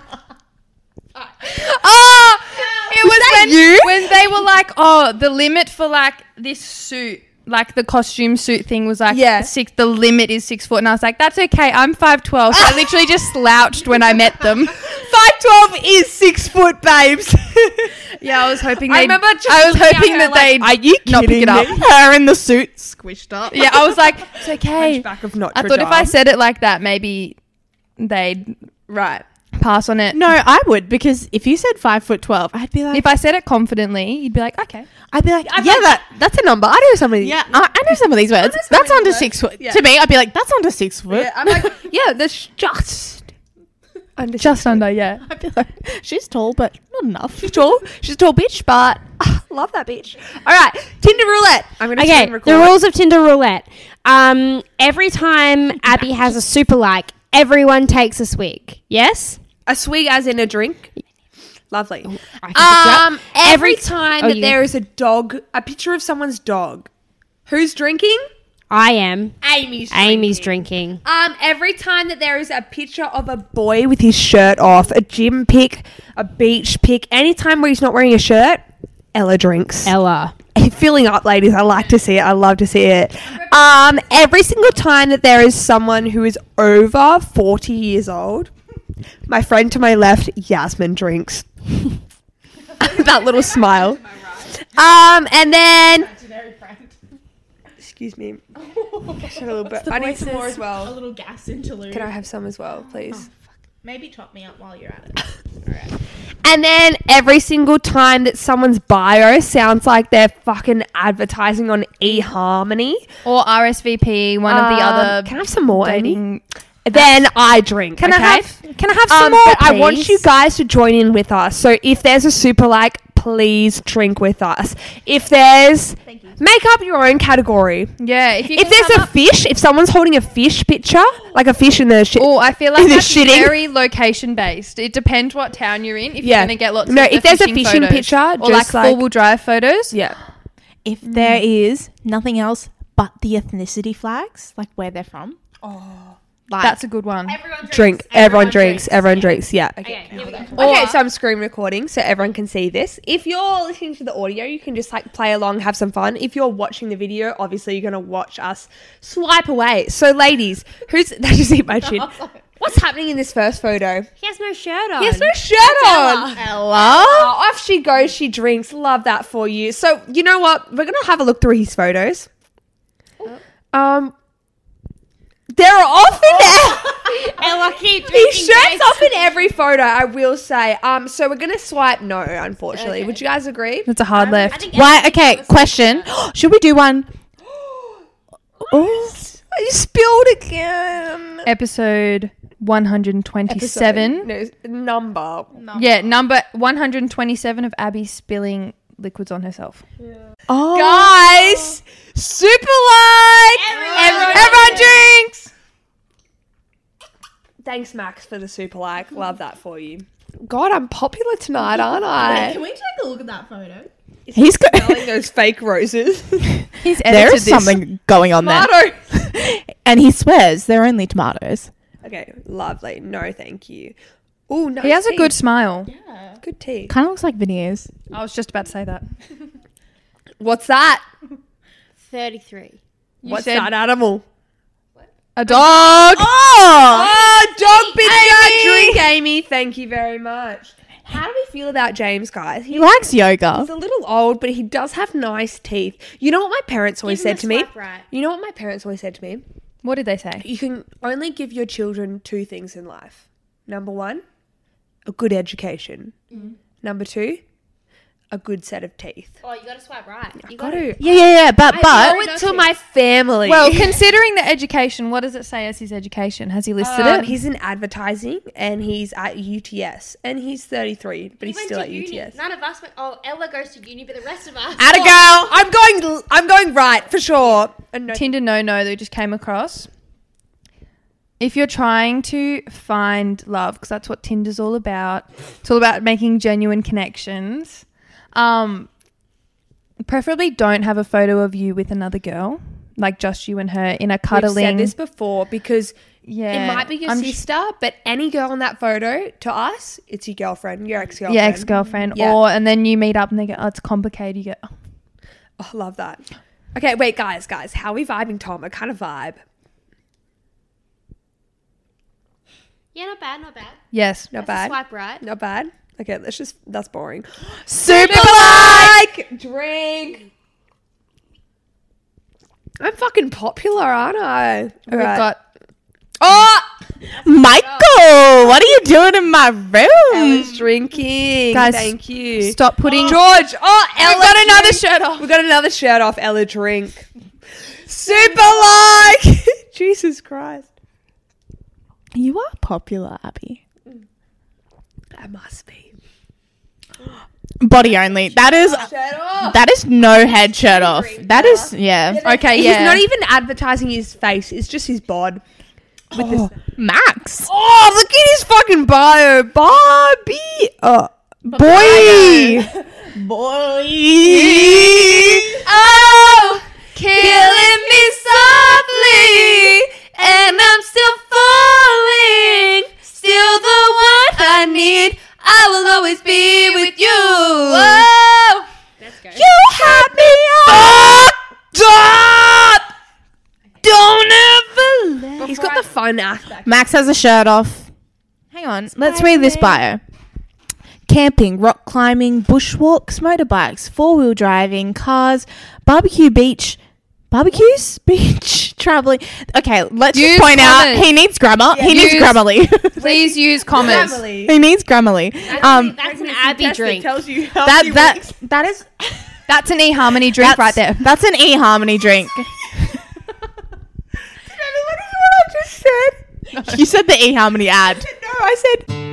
Oh, it was that when, you? when they were like, "Oh, the limit for like this suit." Like the costume suit thing was like Yeah. six. The limit is six foot, and I was like, "That's okay. I'm five twelve." So I literally just slouched when I met them. five twelve is six foot, babes. Yeah, I was hoping. I they'd- remember just I was looking at hoping her that like, they'd are you not pick kidding it up. me? Her in the suit squished up. Yeah, I was like, "It's okay." Hunchback of Notre I thought if I Dame. said it like that, maybe they'd right. pass on it. No, I would, because if you said five foot twelve, I'd be like, If I said it confidently, you'd be like, "Okay." I'd be like, I'm yeah, like, that. that's a number. I know some of these. Yeah, I, I know some of these words. some That's of under these six words. foot. Yeah. To me, I'd be like, that's under six foot. Yeah, I'm like, yeah, that's just under Just under, yeah. I'd be like, she's tall, but not enough. She's tall. She's a tall bitch, but ah, love that bitch. All right, Tinder roulette. I'm gonna Okay, turn record. the rules of Tinder roulette. Um, every time Abby has a super like, everyone takes a swig. Yes? A swig as in a drink. Lovely. I can Um, every time Oh, that you- there is a dog, a picture of someone's dog, who's drinking? I am. Amy's. Amy's drinking. Um, every time that there is a picture of a boy with his shirt off, a gym pic, a beach pic, anytime where he's not wearing a shirt, Ella drinks. Ella. Filling up, ladies. I like to see it. I love to see it. Um, every single time that there is someone who is over forty years old, my friend to my left, Yasmin, drinks. That little smile. Um, and then. Excuse me. Just a little bit. I need some more as A well. little gas interlude. Can I have some as well, please? Maybe top me up while you're at it. And then every single time that someone's bio sounds like they're fucking advertising on eHarmony, Or R S V P, one of the um, other Can I have some more, Amy? dating. Then I drink. Can okay? I have? Can I have some Um, more? but I want please? you guys to join in with us. So if there's a super like, please drink with us. If there's, make up your own category. Yeah, if you If can there's come a up- fish, if someone's holding a fish picture, like a fish in the shit. Oh, I feel like The that's shitting. very location based. It depends what town you're in. If Yeah. you're gonna get lots No, of the if there's a fishing, fishing photos. picture, or just like, like- four wheel drive photos. Yeah. If there is nothing else but the ethnicity flags, like where they're from. Oh. Like, That's a good one. Drink. Everyone drinks. Everyone drinks. Yeah. Okay. Okay, here we go. Okay, so I'm screen recording so everyone can see this. If you're listening to the audio, you can just like play along, have some fun. If you're watching the video, obviously you're going to watch us swipe away. So ladies, who's, that just hit my chin. What's happening in this first photo? He has no shirt on. He has no shirt on. Ella. Oh, off she goes, she drinks. Love that for you. So, you know what? We're going to have a look through his photos. Um, they're off in there. Ella, keep His drinking. shirt's guys. off in every photo, I will say. Um, so we're gonna swipe no, unfortunately. Would you guys agree? That's a hard left. Why? Okay, question. Should we do one? Oh, you spilled again. Episode one hundred twenty-seven. Episode- No, number. Yeah, number one hundred twenty-seven of Abby spilling liquids on herself. Oh. Guys, super like. Everyone everyone drinks. Thanks, Max, for the super like. Love that for you. God, I'm popular tonight, aren't I? Can we take a look at that photo? He's got. Smelling those fake roses. He's edited There is this. something going on there. Tomato. And he swears they're only tomatoes. Okay, lovely. No, thank you. Oh, nice. He has a tea. good smile. good tea. Kind of looks like veneers. I was just about to say that. What's that? thirty-three. You What's said that animal? A dog. Oh, Oh, dog bit that Amy. drink, Amy. Thank you very much. How do we feel about James, guys? he likes yoga. He's a little old, but he does have nice teeth. You know what my parents always Give him said a to me? swipe right. You know what my parents always said to me? What did they say? You can only give your children two things in life. Number one, a good education. Number two, a good set of teeth. Oh, you got to swipe right. You Got got to Yeah, yeah, yeah. But I but know owe it to my family. Well, considering the education, what does it say as his education? Has he listed Um, it? he's in advertising and he's at U T S and he's thirty-three, but he's still at U T S. None of us went. Oh, Ella goes to uni, but the rest of us. Atta girl, I'm going. I'm going right for sure. And no- Tinder no no that we just came across. If you're trying to find love, because that's what Tinder's all about, it's all about making genuine connections. Um, preferably don't have a photo of you with another girl, like just you and her in a We've cuddling. said this before because yeah, it might be your I'm sh- sister, but any girl in that photo to us, it's your girlfriend, your ex-girlfriend. yeah, ex-girlfriend, Yeah. or and then you meet up and they go, oh, it's complicated. You go, Oh, love that. Okay, wait, guys, guys, how are we vibing, Tom? I kind of vibe. Yeah, not bad, not bad. yes, Not That's a bad. Swipe right. Not bad. Okay, let's just. That's boring. super like drink. I'm fucking popular, aren't I? we've Alright. got Oh, Michael, what are you doing in my room? Ella's drinking. Guys, Thank you. stop putting. George. Oh, Ella. We've got another drink. shirt off. We got another shirt off. Ella drink. Super like. Jesus Christ. You are popular, Abby. That must be. Body only. That is Shirt off. that is no head shirt off. That is yeah. Okay, He's yeah. not even advertising his face. It's just his bod. With this. Max. Oh, look at his fucking bio. Barbie. Oh, Boy. Boy. Oh, killing me softly, and I'm still falling. Still the one I need. I will always be with you. Whoa, Let's go. You had me fucked up. Don't ever let. he's got the fun aspect. Max has a shirt off. Hang on. Let's read this bio. Camping, rock climbing, bushwalks, motorbikes, four-wheel driving, cars, barbecue beach, barbecues, beach, traveling. Okay, let's Use just point commas. out he needs grammar. he needs use- Grammarly. please use commas. he needs Grammarly. Um, That's an Abby drink. Tells you how that few that weeks. that is That's an eHarmony drink that's, right there. That's an eHarmony drink. What I just said? You said the eHarmony ad. No, I said.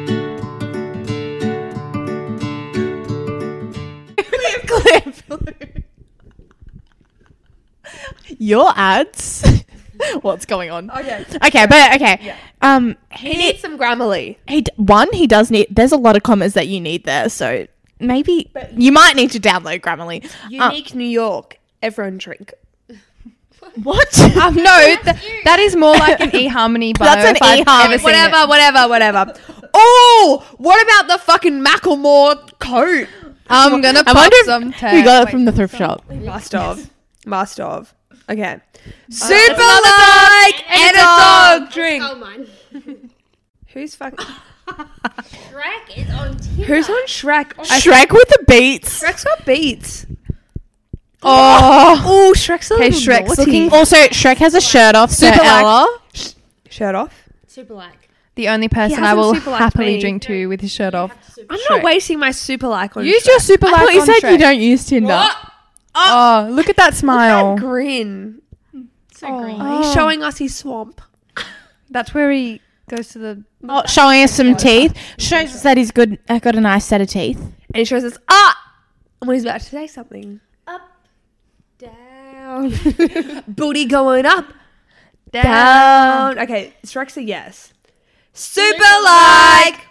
Your ads. What's going on? Okay. Okay, but okay. Um, He needs some Grammarly. he d- one he does need. There's a lot of commas that you need there, so maybe you might need to download Grammarly. Um, Unique New York. Everyone drink. what? Um, no, th- that is more like an eHarmony bio. That's an if I've eHarmony. ever seen Whatever, it. whatever, whatever. Oh, what about the fucking Macklemore coat? I'm gonna I pop wonder some if tape. we got it from the thrift shop. Must have. Must have. Okay. Super Super like like and a dog drink. Oh, mine. Who's fucking? Shrek is on Tinder. Who's on Shrek? Oh, Shrek with the beats. Shrek's got beats. Oh. Oh, Shrek's a Okay, little Shrek's naughty. looking- Also, Shrek has a shirt off. So Super like- Ella. Shirt off. Super like. The only person I hasn't will super liked happily me. drink to with his shirt off. I'm Shrek. not wasting my super like on Use Shrek. your super I like thought you on said Shrek. you don't use Tinder. Oh, look at that smile. That grin. So Oh, green. he's showing us his swamp. That's where he goes to the. Oh, showing us some teeth. Shows us that he's good. uh, Got a nice set of teeth. And he shows us ah when he's about to say something. Down. Booty going up, down. Okay, Shrek's a yes. Super like.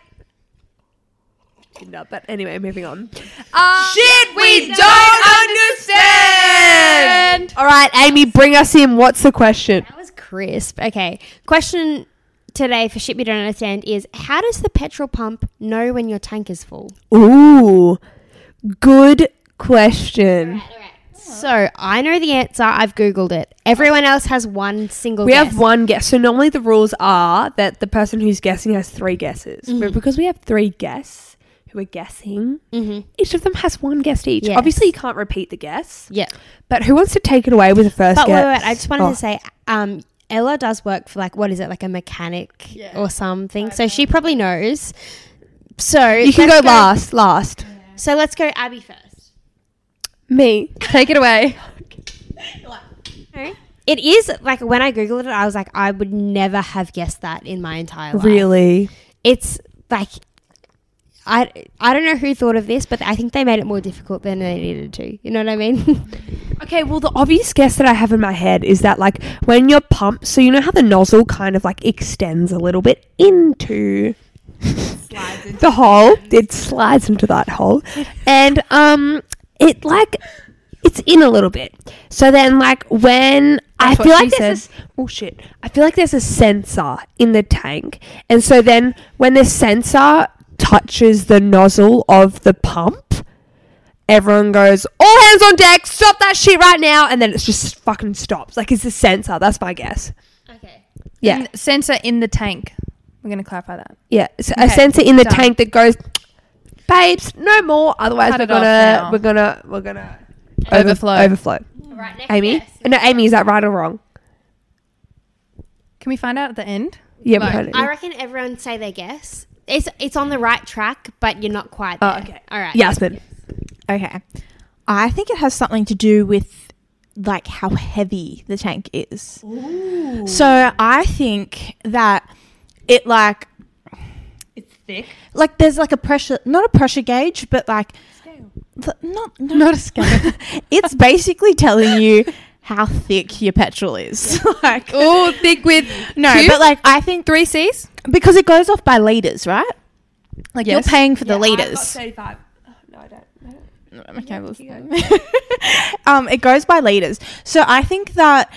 No, but anyway, moving on. Shit, we don't understand. All right, Amy, bring us in. What's the question? That was crisp. Okay. Question today for shit we don't understand is how does the petrol pump know when your tank is full? Ooh, good question. All right. So I know the answer. I've Googled it. Everyone else has one single We guess. have one guess. So normally the rules are that the person who's guessing has three guesses. Mm-hmm. But because we have three guests who are guessing, Mhm. each of them has one guess each. Yes. Obviously, you can't repeat the guess. Yeah. But who wants to take it away with the first But wait, guess? wait, wait, I just wanted Oh. to say, um, Ella does work for like, what is it, like a mechanic or something. So she probably knows. So You can go, let's last, last. So let's go Abby first. Me. Take it away. It is like when I Googled it, I was like, I would never have guessed that in my entire life. Really? It's like, I, I don't know who thought of this, but I think they made it more difficult than they needed to. You know what I mean? Okay, well, the obvious guess that I have in my head is that, like, when you're pumped, so you know how the nozzle kind of, like, extends a little bit into the hole? It slides into that hole. And, um, it, like, it's in a little bit. So then, like, when I That's feel what like she there's a, oh, shit. I feel like there's a sensor in the tank. And so then when the sensor touches the nozzle of the pump, everyone goes, all hands on deck, stop that shit right now. And then it just fucking stops. Like, it's a sensor. That's my guess. Okay. Yeah. And sensor in the tank. We're going to clarify that. Yeah. It's a Okay, sensor in the done. tank that goes, babes, no more. Otherwise, Cut we're it off gonna, now. we're gonna, we're gonna Overflow. Over, overflow. Right, next Amy? guess. No, Amy, is that right or wrong? Can we find out at the end? Yeah, Like, we heard it. I reckon everyone say their guess. It's it's on the right track, but you're not quite there. Oh, okay. All right. Yasmin. Okay. I think it has something to do with like how heavy the tank is. So I think that it like It's thick. like there's like a pressure, not a pressure gauge, but like the, not no, Not a scale. it's basically telling you how thick your petrol is. like Oh, thick with no, two? but like I think three C's. because it goes off by liters, right? Like Yes. you're paying for the liters. thirty-five. Oh, no, I don't. Okay, well, um, it goes by liters. So I think that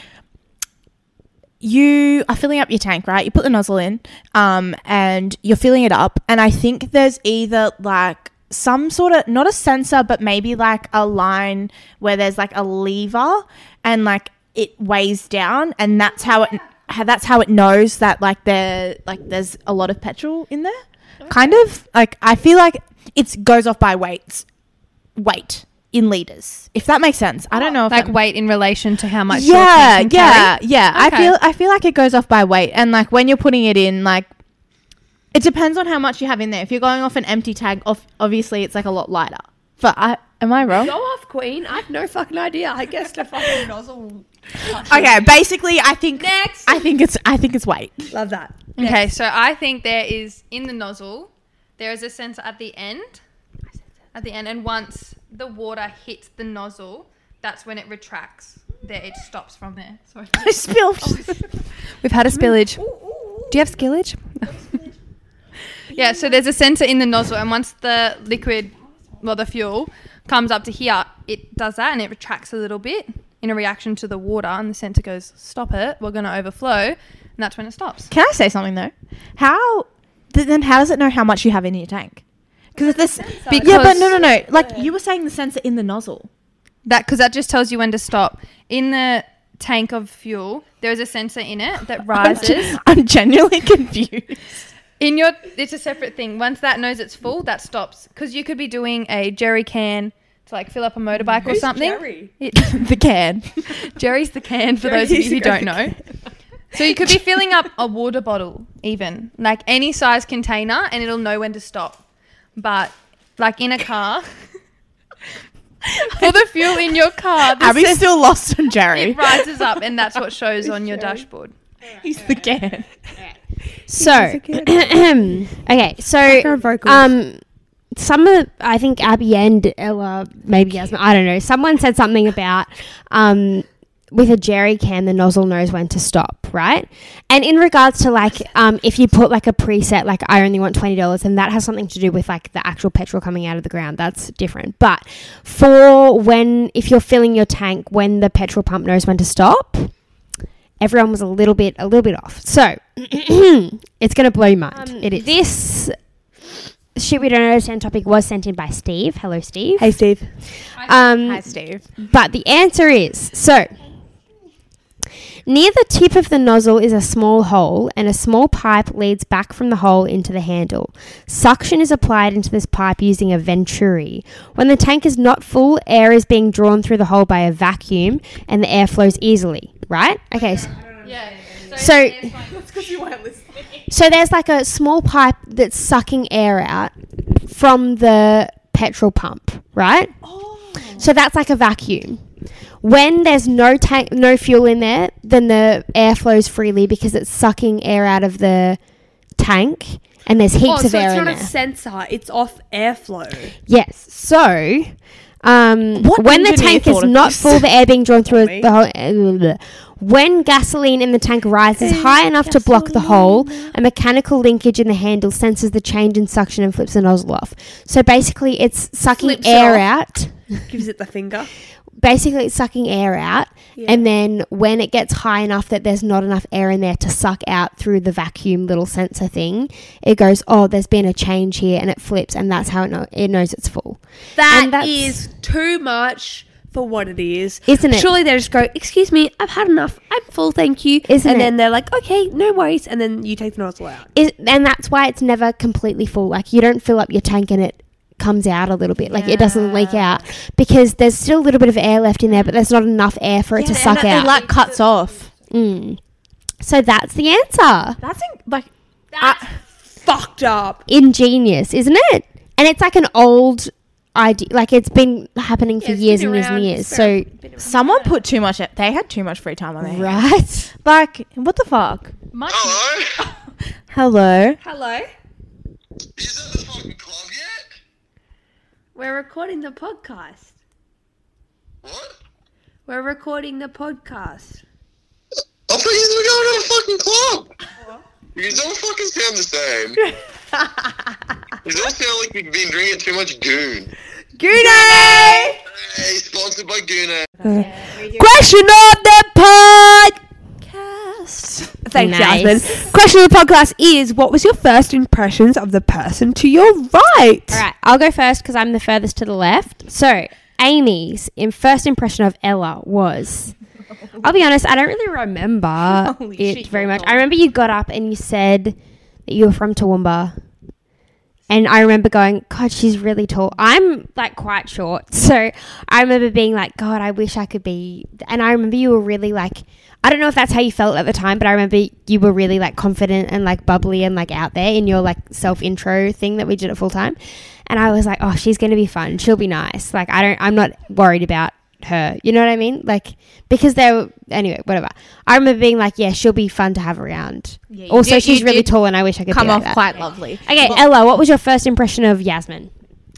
you are filling up your tank, right? You put the nozzle in, um, and you're filling it up. And I think there's either like some sort of, not a sensor, but maybe like a line where there's like a lever and like it weighs down, and that's how it, how, that's how it knows that like there, like there's a lot of petrol in there. Kind of like I feel like it goes off by weights, weight in liters, if that makes sense. I don't know if Like that- weight in relation to how much. your yeah, tank can yeah, carry? yeah. I Okay. feel I feel like it goes off by weight, and like when you're putting it in, like it depends on how much you have in there. If you're going off an empty tank, off obviously it's like a lot lighter. But I am I wrong? Go off, Queen. I have no fucking idea. I guess the fucking nozzle. Okay, basically I think Next. I think it's I think it's weight. Love that. Okay, so I think there is in the nozzle, there is a sensor at the end. At the end, and once the water hits the nozzle, that's when it retracts. There, it stops from there. Sorry, I spilled. we've had a spillage. Do you have spillage? Yeah, so there's a sensor in the nozzle, and once the liquid, well, the fuel comes up to here, it does that, and it retracts a little bit in a reaction to the water, and the sensor goes, "Stop it! We're going to overflow," and that's when it stops. Can I say something though? How th- then how does it know how much you have in your tank? Because if this Because- yeah, but no, no, no. Like you were saying, the sensor in the nozzle. That because that just tells you when to stop. In the tank of fuel, there is a sensor in it that rises. I'm genuinely confused. In your, it's a separate thing. Once that knows it's full, that stops. Because you could be doing a jerry can to like fill up a motorbike or something. Jerry? It, The can. Jerry's the can for Jerry those of used you to who go don't know. So you could be filling up a water bottle, even like any size container, and it'll know when to stop. But like in a car, for the fuel in your car, the Abby's sen- still lost on Jerry. it rises up, and that's what shows on your dashboard. He's the can. So, okay, so Her vocals. um, some of I think Abby and Ella, maybe Yasmin, I don't know. Someone said something about um, with a jerry can, the nozzle knows when to stop, right? And in regards to like, um, if you put like a preset, like I only want twenty dollars, and that has something to do with like the actual petrol coming out of the ground. That's different. But for when if you're filling your tank, when the petrol pump knows when to stop. Everyone was a little bit, a little bit off. So it's going to blow your mind. it is this. shit we don't understand topic was sent in by Steve. Hello, Steve. Hey, Steve. Um, Hi, Steve. But the answer is, so, near the tip of the nozzle is a small hole, and a small pipe leads back from the hole into the handle. Suction is applied into this pipe using a venturi. When the tank is not full, air is being drawn through the hole by a vacuum, and the air flows easily, right? Okay. So, Yeah. so, so there's like a small pipe that's sucking air out from the petrol pump, right? Oh. So that's like a vacuum. When there's no tank, no fuel in there, then the air flows freely because it's sucking air out of the tank, and there's heaps oh, of so air it's in not there. a sensor. It's off airflow. Yes. So, um, What when the engineer tank is thought of not this? full, the air being drawn through Me. the hole. When gasoline in the tank rises high enough to block the hole, a mechanical linkage in the handle senses the change in suction and flips the nozzle off. So basically, it's sucking Flips it air off. out. Gives it the finger. Basically, it's sucking air out, and then when it gets high enough that there's not enough air in there to suck out through the vacuum little sensor thing, it goes, oh, there's been a change here, and it flips, and that's how it, know- it knows it's full. That And that's- is too much for what it is. Isn't it? Surely they just go, excuse me, I've had enough. I'm full, thank you. Isn't and it? then they're like, okay, no worries. And then you take the nozzle out. Is, and that's why it's never completely full. Like, you don't fill up your tank and it comes out a little bit. Like, it doesn't leak out because there's still a little bit of air left in there, but there's not enough air for it to suck and out. It like cuts off. Mm. So that's the answer. That's in, like That's fucked up. Ingenious, isn't it? And it's like an old idea. Like, it's been happening for Yeah, it's years been and years and around. years. It's So, been around. someone put too much. They had too much free time on their hands. right? Like, what the fuck? Hello? Hello. Hello. Is that the fucking club yet? We're recording the podcast. What? We're recording the podcast. I thought you were going to a fucking club. You don't fucking sound the same. You don't sound like you've been drinking too much goon. Goonie! Hey, sponsored by Gooner. Question of the podcast. Thanks, Nice. Jasmine. Question of the podcast is, what was your first impressions of the person to your right? All right, I'll go first because I'm the furthest to the left. So, Amy's in first impression of Ella was, I'll be honest, I don't really remember Holy it shit, very you're much. old. I remember you got up and you said that you were from Toowoomba. And I remember going, God, she's really tall. I'm like quite short. So I remember being like, God, I wish I could be. And I remember you were really like, I don't know if that's how you felt at the time, but I remember you were really like confident and like bubbly and like out there in your like self intro thing that we did at full time. And I was like, oh, she's going to be fun. She'll be nice. Like, I don't, I'm not worried about her. You know what I mean? Like, because they were, anyway, whatever. I remember being like, yeah, she'll be fun to have around. Yeah, you also, did- she's you really did tall and I wish I could Come be off like that. quite lovely. Okay, Ella, what was your first impression of Yasmin?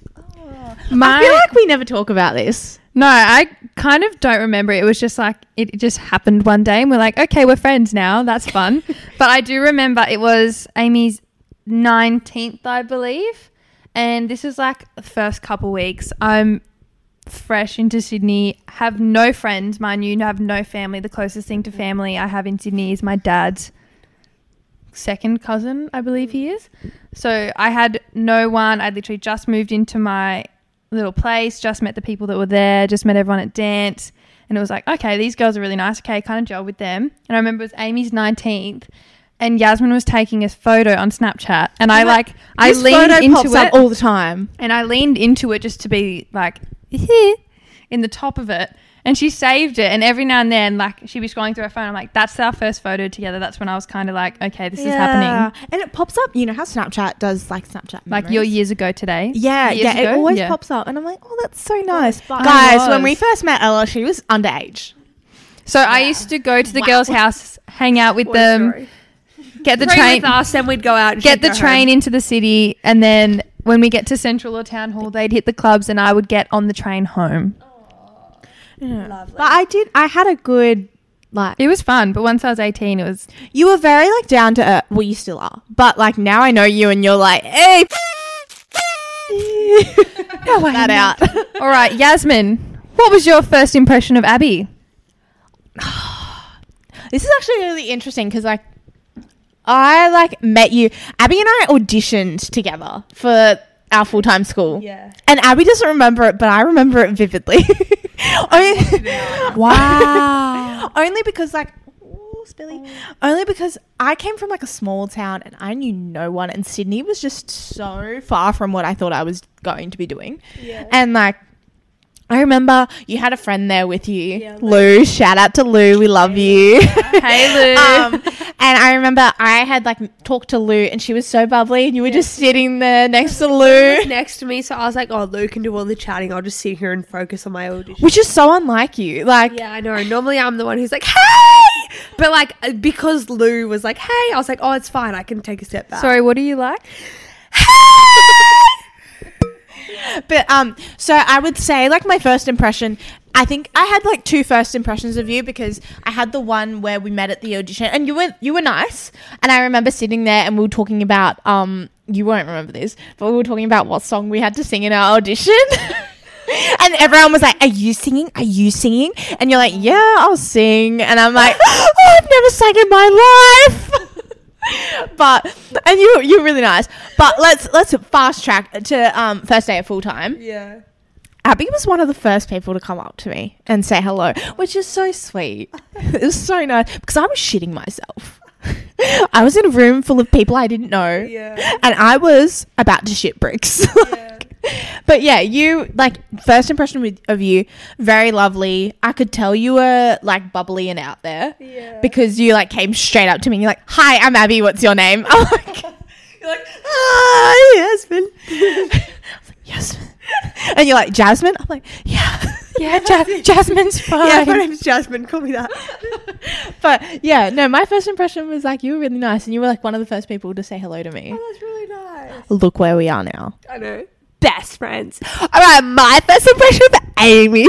My, I feel like we never talk about this. no, I kind of don't remember. It was just like, it just happened one day and we're like, okay, we're friends now. That's fun. But I do remember it was Amy's nineteenth, I believe. And this is like the first couple weeks. I'm fresh into Sydney, have no friends, mind you, have no family. The closest thing to family I have in Sydney is my dad's second cousin, I believe he is. So I had no one. I literally just moved into my little place, just met the people that were there, just met everyone at dance. And it was like, okay, these girls are really nice. Okay, kind of gel with them. And I remember it was Amy's nineteenth and Yasmin was taking a photo on Snapchat. And I like, I This leaned photo into pops it. up all the time. And I leaned into it just to be like in the top of it. And she saved it. And every now and then, like, she'd be scrolling through her phone. I'm like, that's our first photo together. That's when I was kind of like, okay, this is happening. And it pops up. You know how Snapchat does like Snapchat Like memories? your years ago today. Yeah, Years yeah. It ago? always Yeah. pops up. And I'm like, oh, that's so nice. I Guys, when was. we first met Ella, she was underage. So I used to go to the girls' house, hang out with them, get the Pray train, with us, and we'd go out and get the go train home. into the city. And then when we get to Central or Town Hall, they'd hit the clubs and I would get on the train home. Lovely. But I did, I had a good, like, It was fun. But once I was eighteen, it was... you were very like down to earth. Well, you still are. But like now I know you and you're like, hey. that out. All right, Yasmin, what was your first impression of Abby? This is actually really interesting because like I like met you. Abby and I auditioned together for our full-time school. Yeah. And Abby doesn't remember it, but I remember it vividly. Only, wow. Only because like, ooh, Spilly. Only because I came from like a small town and I knew no one, and Sydney was just so far from what I thought I was going to be doing. Yeah. And like, I remember you had a friend there with you, yeah, Lou. Shout out to Lou. We love you. Hey, Lou. um, and I remember I had like talked to Lou, and she was so bubbly, and you were yeah. just sitting there next to Lou. Was next to me, so I was like, "Oh, Lou can do all the chatting. I'll just sit here and focus on my audition." Which is so unlike you. Like, yeah, I know. Normally, I'm the one who's like, "Hey," but like because Lou was like, "Hey," I was like, "Oh, it's fine. I can take a step back." Sorry, what do you like? But um, so I would say like my first impression, I think I had like two first impressions of you, because I had the one where we met at the audition and you were you were nice, and I remember sitting there and we were talking about um you won't remember this, but we were talking about what song we had to sing in our audition. And everyone was like, "Are you singing? Are you singing?" And you're like, "Yeah, I'll sing." And I'm like, "Oh, I've never sang in my life." But and you you're really nice. But let's let's fast track to um first day at full time. Yeah. Abby was one of the first people to come up to me and say hello, which is so sweet. It was so nice because I was shitting myself. I was in a room full of people I didn't know, yeah, and I was about to shit bricks. Yeah. But yeah, you like first impression with, of you, very lovely. I could tell you were like bubbly and out there, yeah, because you like came straight up to me and you're like, "Hi, I'm Abby. What's your name?" I'm like, you're like, "Ah, Yasmin." I was like, "Yasmin," and you're like, "Jasmine." I'm like, "Yeah, yeah, ja- Jasmine's fine." Yeah, my name's Jasmine. Call me that. But yeah, no, my first impression was like you were really nice, and you were like one of the first people to say hello to me. Oh, that's really nice. Look where we are now. I know. Best friends. All right, my first impression of Amy.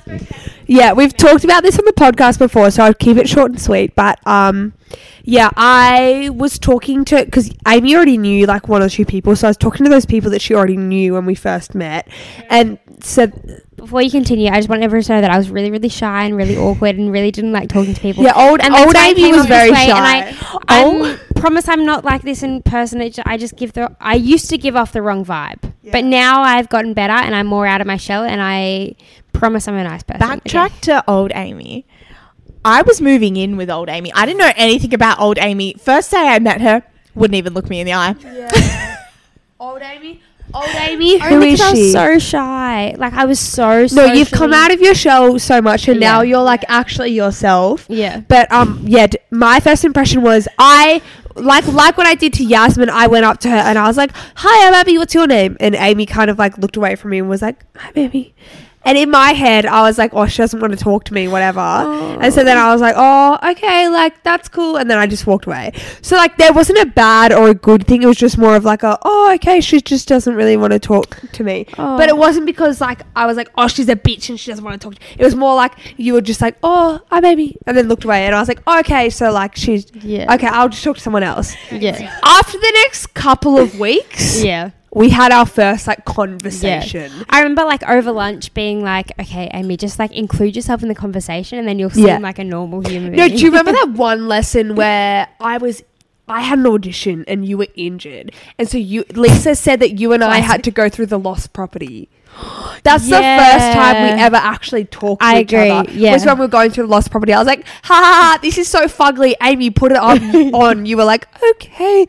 Yeah, we've talked about this on the podcast before, so I'll keep it short and sweet. But um, yeah, I was talking to, because Amy already knew like one or two people, so I was talking to those people that she already knew when we first met, and so. Before you continue, I just want everyone to know that I was really, really shy and really awkward and really didn't like talking to people. Yeah, old and old Amy was very shy. And I, I promise I'm not like this in person. It ju- I just give the. I used to give off the wrong vibe, yeah, but now I've gotten better and I'm more out of my shell. And I promise I'm a nice person. Backtrack again. to old Amy. I was moving in with old Amy. I didn't know anything about old Amy. First day I met her, wouldn't even look me in the eye. Yeah. Old Amy. Old Amy, who Only is I was she? so shy. Like I was so. No, you've come out of your shell so much, and Yeah. now you're like actually yourself. Yeah. But um, yeah, d- my first impression was I like like what I did to Yasmin. I went up to her and I was like, "Hi, I'm Abby. What's your name?" And Amy kind of like looked away from me and was like, "Hi, baby." And in my head, I was like, "Oh, she doesn't want to talk to me, whatever." Oh. And so then I was like, "Oh, okay, like that's cool." And then I just walked away. So like, there wasn't a bad or a good thing. It was just more of like a, "Oh, okay, she just doesn't really want to talk to me." Oh. But it wasn't because like I was like, "Oh, she's a bitch and she doesn't want to talk to me." It was more like you were just like, "Oh, hi, baby," and then looked away. And I was like, oh, "Okay, so like she's Yeah. okay. I'll just talk to someone else." Yeah. After the next couple of weeks, Yeah. we had our first like conversation. Yeah. I remember like over lunch being like, "Okay, Amy, just like include yourself in the conversation and then you'll seem Yeah. like a normal human No, being." do you remember that one lesson where I was, I had an audition and you were injured, and so you, Lisa said that you and I had to go through the lost property. That's the first time we Yeah. ever actually talked to I each agree, other. yeah. Was when we were going through the lost property. I was like, "Ha ha ha! This is so fugly." Amy, put it on. on. You were like, "Okay."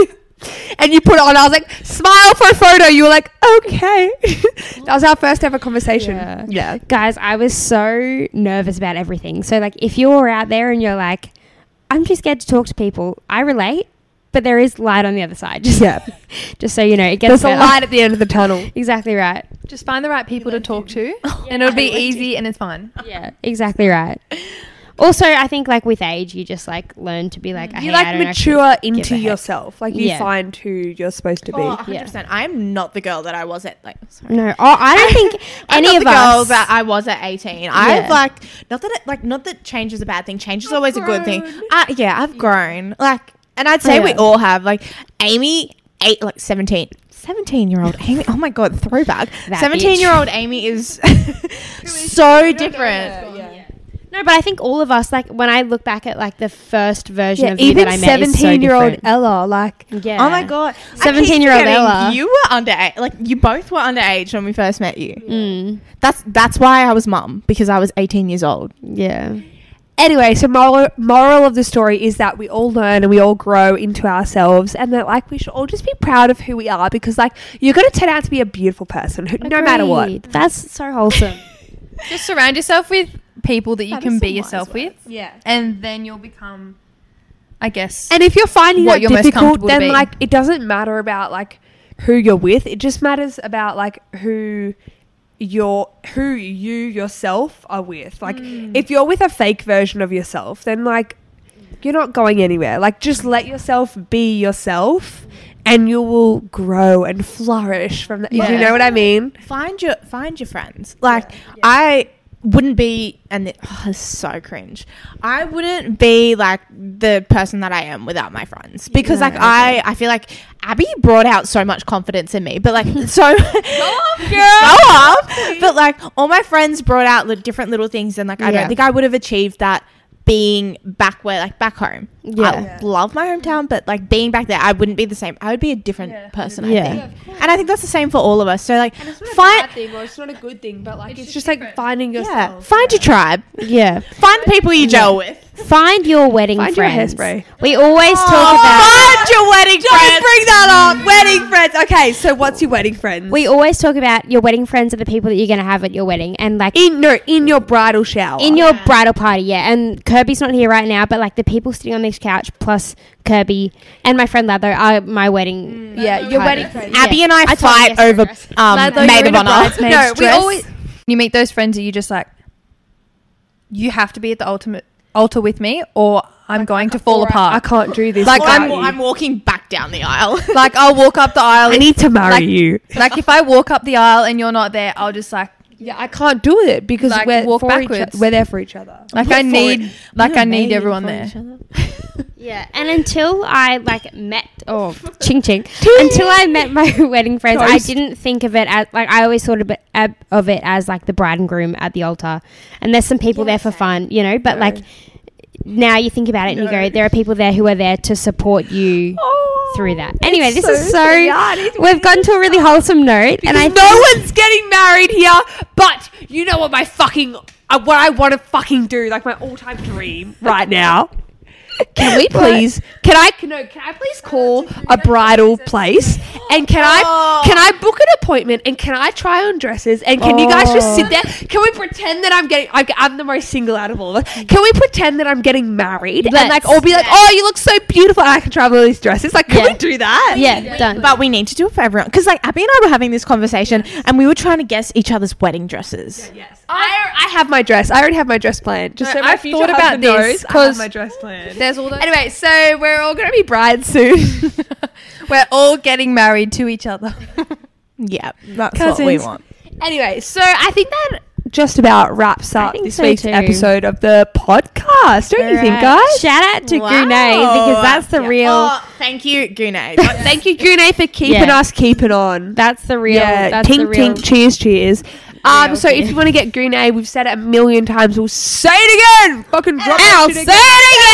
And you put it on. I was like, "Smile for a photo." You were like, "Okay." That was our first ever conversation. Yeah. Yeah. Guys, I was so nervous about everything. So like if you're out there and you're like, "I'm just scared to talk to people," I relate, but there is light on the other side. Just, Yeah. just so you know, it gets There's a better. light at the end of the tunnel. Exactly right. Just find the right people to talk to, and it'll be easy and it's fun. Yeah, exactly right. Also, I think like with age, you just like learn to be like, You hey, I like don't mature actually give into a heck. yourself. Like you Yeah. find who you're supposed to be. Oh, one hundred percent. I'm not the girl that I was at like sorry. No, oh, I don't think I'm any not of the girl us. that I was at eighteen. Yeah. I've like not that it, like not that change is a bad thing. Change is always a good thing. Uh, yeah, I've grown. Like, and I'd say Yeah. we all have. Like Amy, eight like seventeen. seventeen year old Amy. Oh my god, throwback. That seventeen year old Amy is so different. No, but I think all of us, like when I look back at like the first version Yeah, of you even that I met, is so seventeen-year-old different. Ella, like, Yeah. Oh my god, seventeen-year-old Ella. You were underage. Like you both were underage when we first met you. Mm, That's that's why I was mum, because I was eighteen years old. yeah. anyway, so moral, moral of the story is that we all learn and we all grow into ourselves, and that like we should all just be proud of who we are, because like you're going to turn out to be a beautiful person who, no matter what. Agreed. That's so wholesome. Just surround yourself with people that you That can is be some wise yourself with, Yeah. and then you'll become, I guess. And if you're finding What that you're most difficult, comfortable to then be. like it doesn't matter about like who you're with. It just matters about like who you're, who you yourself are with. Like if you're with a fake version of yourself, then like you're not going anywhere. Like just let yourself be yourself, and you will grow and flourish from that. Yeah. You know what I mean? Find your find your friends. Like I wouldn't be, and it, oh, it's so cringe. I wouldn't be like the person that I am without my friends, because like I I feel like Abby brought out so much confidence in me, but like so go off, girl, go off. But like all my friends brought out li- different little things, and like I Yeah. don't think I would have achieved that being back where like back home. Yeah. I love my hometown, but like being back there, I wouldn't be the same. I would be a different person. I Yeah. think. And I think that's the same for all of us. So like It's not a find bad thing, or it's not a good thing, but like it's, It's just just like finding yourself. yeah, find your tribe. Yeah. Find the people you gel with. Find your wedding Find your friends. hairspray. We always talk Oh, about find your wedding Don't friends. bring that up. Wedding friends. Okay, so what's your wedding friends? we always talk about your wedding friends are the people that you're going to have at your wedding, and like in no in your bridal shower. in your bridal party, yeah. And Kirby's not here right now, but like the people sitting on this couch plus Kirby and my friend Ladlo are my wedding. yeah, your party. wedding friends. Abby Yeah. and I, I told fight you yesterday, over dress. um, Ladlo, you're maid in of a honor. bridesmaid's No, we dress. always- You meet those friends that you just like, you have to be at the ultimate altar with me, or I'm going to fall Or I- apart. I can't do this. Like, without I'm, you. I'm walking back down the aisle. like I'll walk up the aisle. I need to marry like- you. Like if I walk up the aisle and you're not there, I'll just like Yeah, I can't do it because Like, we're walk for each backwards. o- we're there for each other. like We're I for need it. like We're I need made everyone for there. each other. Yeah, and until I like met oh ching ching, until I met my wedding friends, I Toast. didn't think of it as like I always thought of it, ab- of it as like the bride and groom at the altar, and there's some people there for fun, you know. But like now you think about it and you go, there are people there who are there to support you through that. Anyway, this is so we've gotten to a really wholesome note, and I no one's getting married here, but you know what my fucking uh, what I want to fucking do, like my all-time dream right now. Can we please? Can I? Can, no, can I please call a bridal place? And can I? Can I book an appointment? And can I try on dresses? And can you guys just sit there? Can we pretend that I'm getting? I'm, I'm the most single out of all of us. Can we pretend that I'm getting married? And like Let's. all be like, oh, you look so beautiful, and I can try all these dresses. Like, can Yeah. we do that? yeah done. But we need to do it for everyone, because like Abby and I were having this conversation, and we were trying to guess each other's wedding dresses. Yes. I, I have my dress. I already have my dress planned. Just No, so my I've future thought about husband this, knows, I have 'cause my dress planned. There's all those. Anyway, so we're all gonna be brides soon. We're all getting married to each other. Yeah, that's what we Cousins. want. Anyway, so I think that just about wraps up think this so week's too. episode of the podcast. Don't you think, Right. guys? Shout out to Wow. Gune because that's the Yeah. real. Oh, thank you, Gune. Thank you, Gune, for keeping Yeah. us keeping on. That's the real. yeah, that's the tink real. tink, cheers, cheers. Um, Real so if cheers. you want to get Gune, we've said it a million times. We'll say it again. Fucking drop I'll that shit say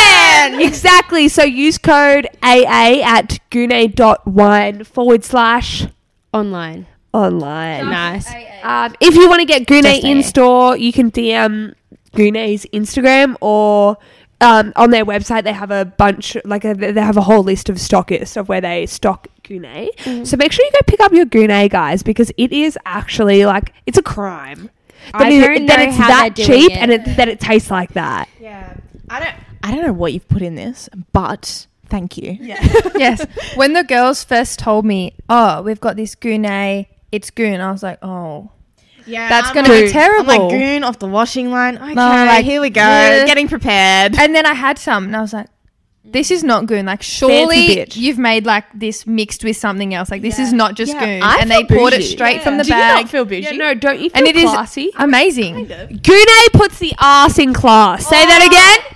it again. Exactly. So use code A A at gune.wine forward slash Online. online. Nice. Um, if you want to get Gune Just in A A. store, you can D M Gune's Instagram, or um, on their website they have a bunch, like a, they have a whole list of stockists of where they stock Gune. Mm. So make sure you go pick up your Gune, guys, because it is actually like it's a crime that, I it- don't that know it's how that they're doing cheap it. and it, that it tastes like that. Yeah, I don't. I don't know what you've put in this, but thank you. Yes. When the girls first told me, oh, we've got this Gune, it's Goon, I was like, oh. Yeah, That's I'm gonna like- be terrible. I'm like goon off the washing line. Okay, like, here we go. yeah. Getting prepared. And then I had some and I was like, this is not Goon. Like, surely bitch. you've made like this mixed with something else. Like, this is not just Yeah, Goon. I And they feel poured it bougie. straight from the Do you bag. not feel bougie? Yeah, no, don't you feel and it is classy? amazing. Gune puts the arse in class. Say that again.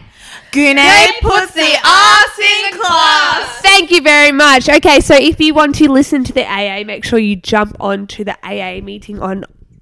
Gune puts the arse in class. Thank you very much. Okay, so if you want to listen to the A A, make sure you jump on to the A A meeting on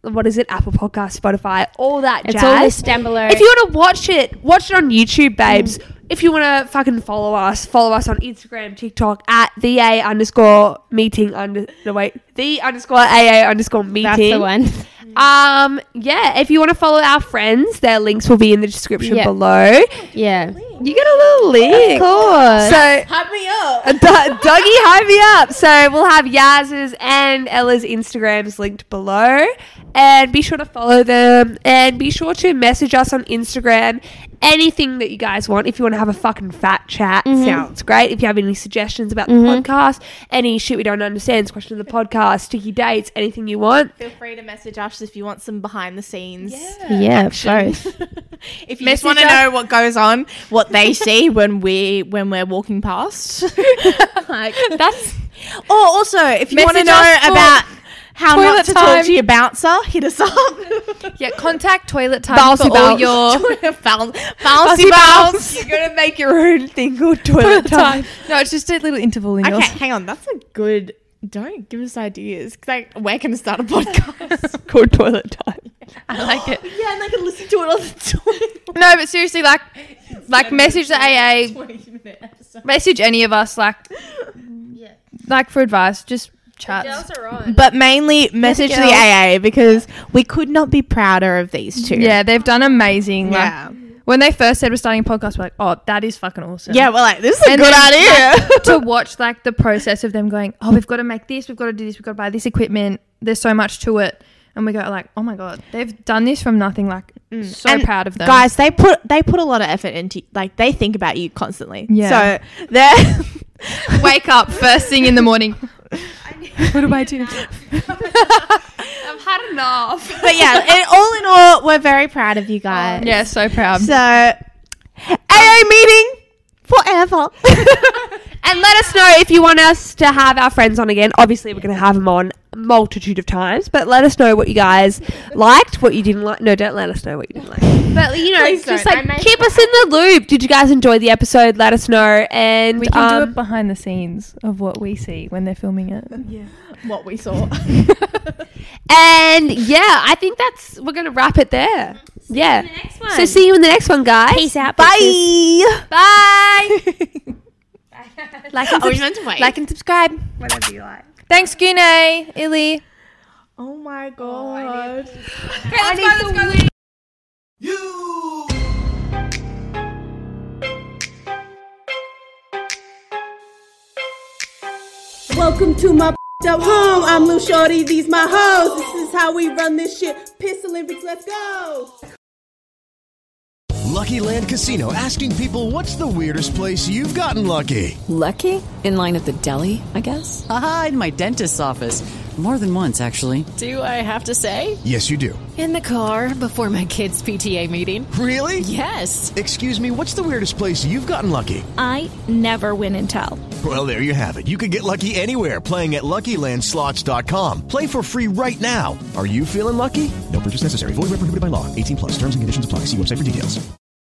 what is it? Apple Podcast, Spotify, all that It's jazz. all listed down below. If you want to watch it, watch it on YouTube, babes. Mm. If you want to fucking follow us, follow us on Instagram, TikTok at the A underscore meeting under no wait the underscore A A underscore meeting. That's the one. Um, yeah. If you want to follow our friends, their links will be in the description Yep. below. Yeah. You get a little link. Of course. So Hype me up. uh, D- Dougie, hype me up. So we'll have Yaz's and Ella's Instagrams linked below. And be sure to follow them. And be sure to message us on Instagram. Anything that you guys want. If you want to have a fucking fat chat, Mm-hmm. sounds great. If you have any suggestions about the Mhm. podcast, any shit we don't understand, question of the podcast, sticky dates, anything you want. Feel free to message us if you want some behind the scenes. Yeah, both. If you just want to know what goes on, what they see when we when we're walking past, like that's. Or also, if you want to Message us know for about how not toilet to time. talk to your bouncer, hit us up. Yeah, contact toilet time Bouncy for all bounce. your bounce, bouncy Bouncy bounce. You're going to make your own thing called toilet toilet time. time. No, it's just a little interval in Okay, yours. hang on. That's a good. Don't give us ideas. 'Cause, like, we're going to start a podcast. Called toilet time. I like it. Yeah, and I can listen to it on the toilet. No, but seriously, like, like message the A A, twenty-minute episode. message any of us, like, like for advice, just chats. But mainly message the girls. A A because we could not be prouder of these two. Yeah, they've done amazing. Like, Yeah. when they first said we're starting a podcast, we're like, oh, that is fucking awesome. Yeah, we're like, this is a And good then, idea. like, to watch like the process of them going, oh, we've got to make this, we've got to do this, we've got to buy this equipment. There's so much to it, and we go like, oh my god, they've done this from nothing. Like, so And proud of them, Guys, they put they put a lot of effort into, like, they think about you constantly. Yeah. So they're Wake up first thing in the morning. What do I do? I've had enough. but yeah, and all in all, we're very proud of you guys. Yeah, so proud. So A A meeting forever. And let us know if you want us to have our friends on again. Obviously, we're going to have them on a multitude of times, but let us know what you guys liked, what you didn't like. No, don't let us know what you didn't like. But, you know, Please just don't. like I may keep us in the loop. Did you guys enjoy the episode? Let us know. And We can do um, it behind the scenes of what we see when they're filming it. What we saw. And yeah, I think that's, we're going to wrap it there. Yeah. next one. So see you in the next one, guys. Peace out. Bye. Bye. Like and, Are we subs- meant to wait? like and subscribe. Whatever you like. Thanks, Gune, Illy. Oh my god. Okay, let's go, let's go. Welcome to my up home. I'm Lil Shorty. These my hoes. This is how we run this shit. Piss Olympics. Let's go. Lucky Land Casino, asking people, what's the weirdest place you've gotten lucky? Lucky? In line at the deli, I guess? Aha, in my dentist's office. More than once, actually. Do I have to say? Yes, you do. In the car before my kids' P T A meeting. Really? Yes. Excuse me, what's the weirdest place you've gotten lucky? I never win and tell. Well, there you have it. You can get lucky anywhere, playing at Lucky Land Slots dot com. Play for free right now. Are you feeling lucky? No purchase necessary. Void where prohibited by law. eighteen plus. Terms and conditions apply. See website for details.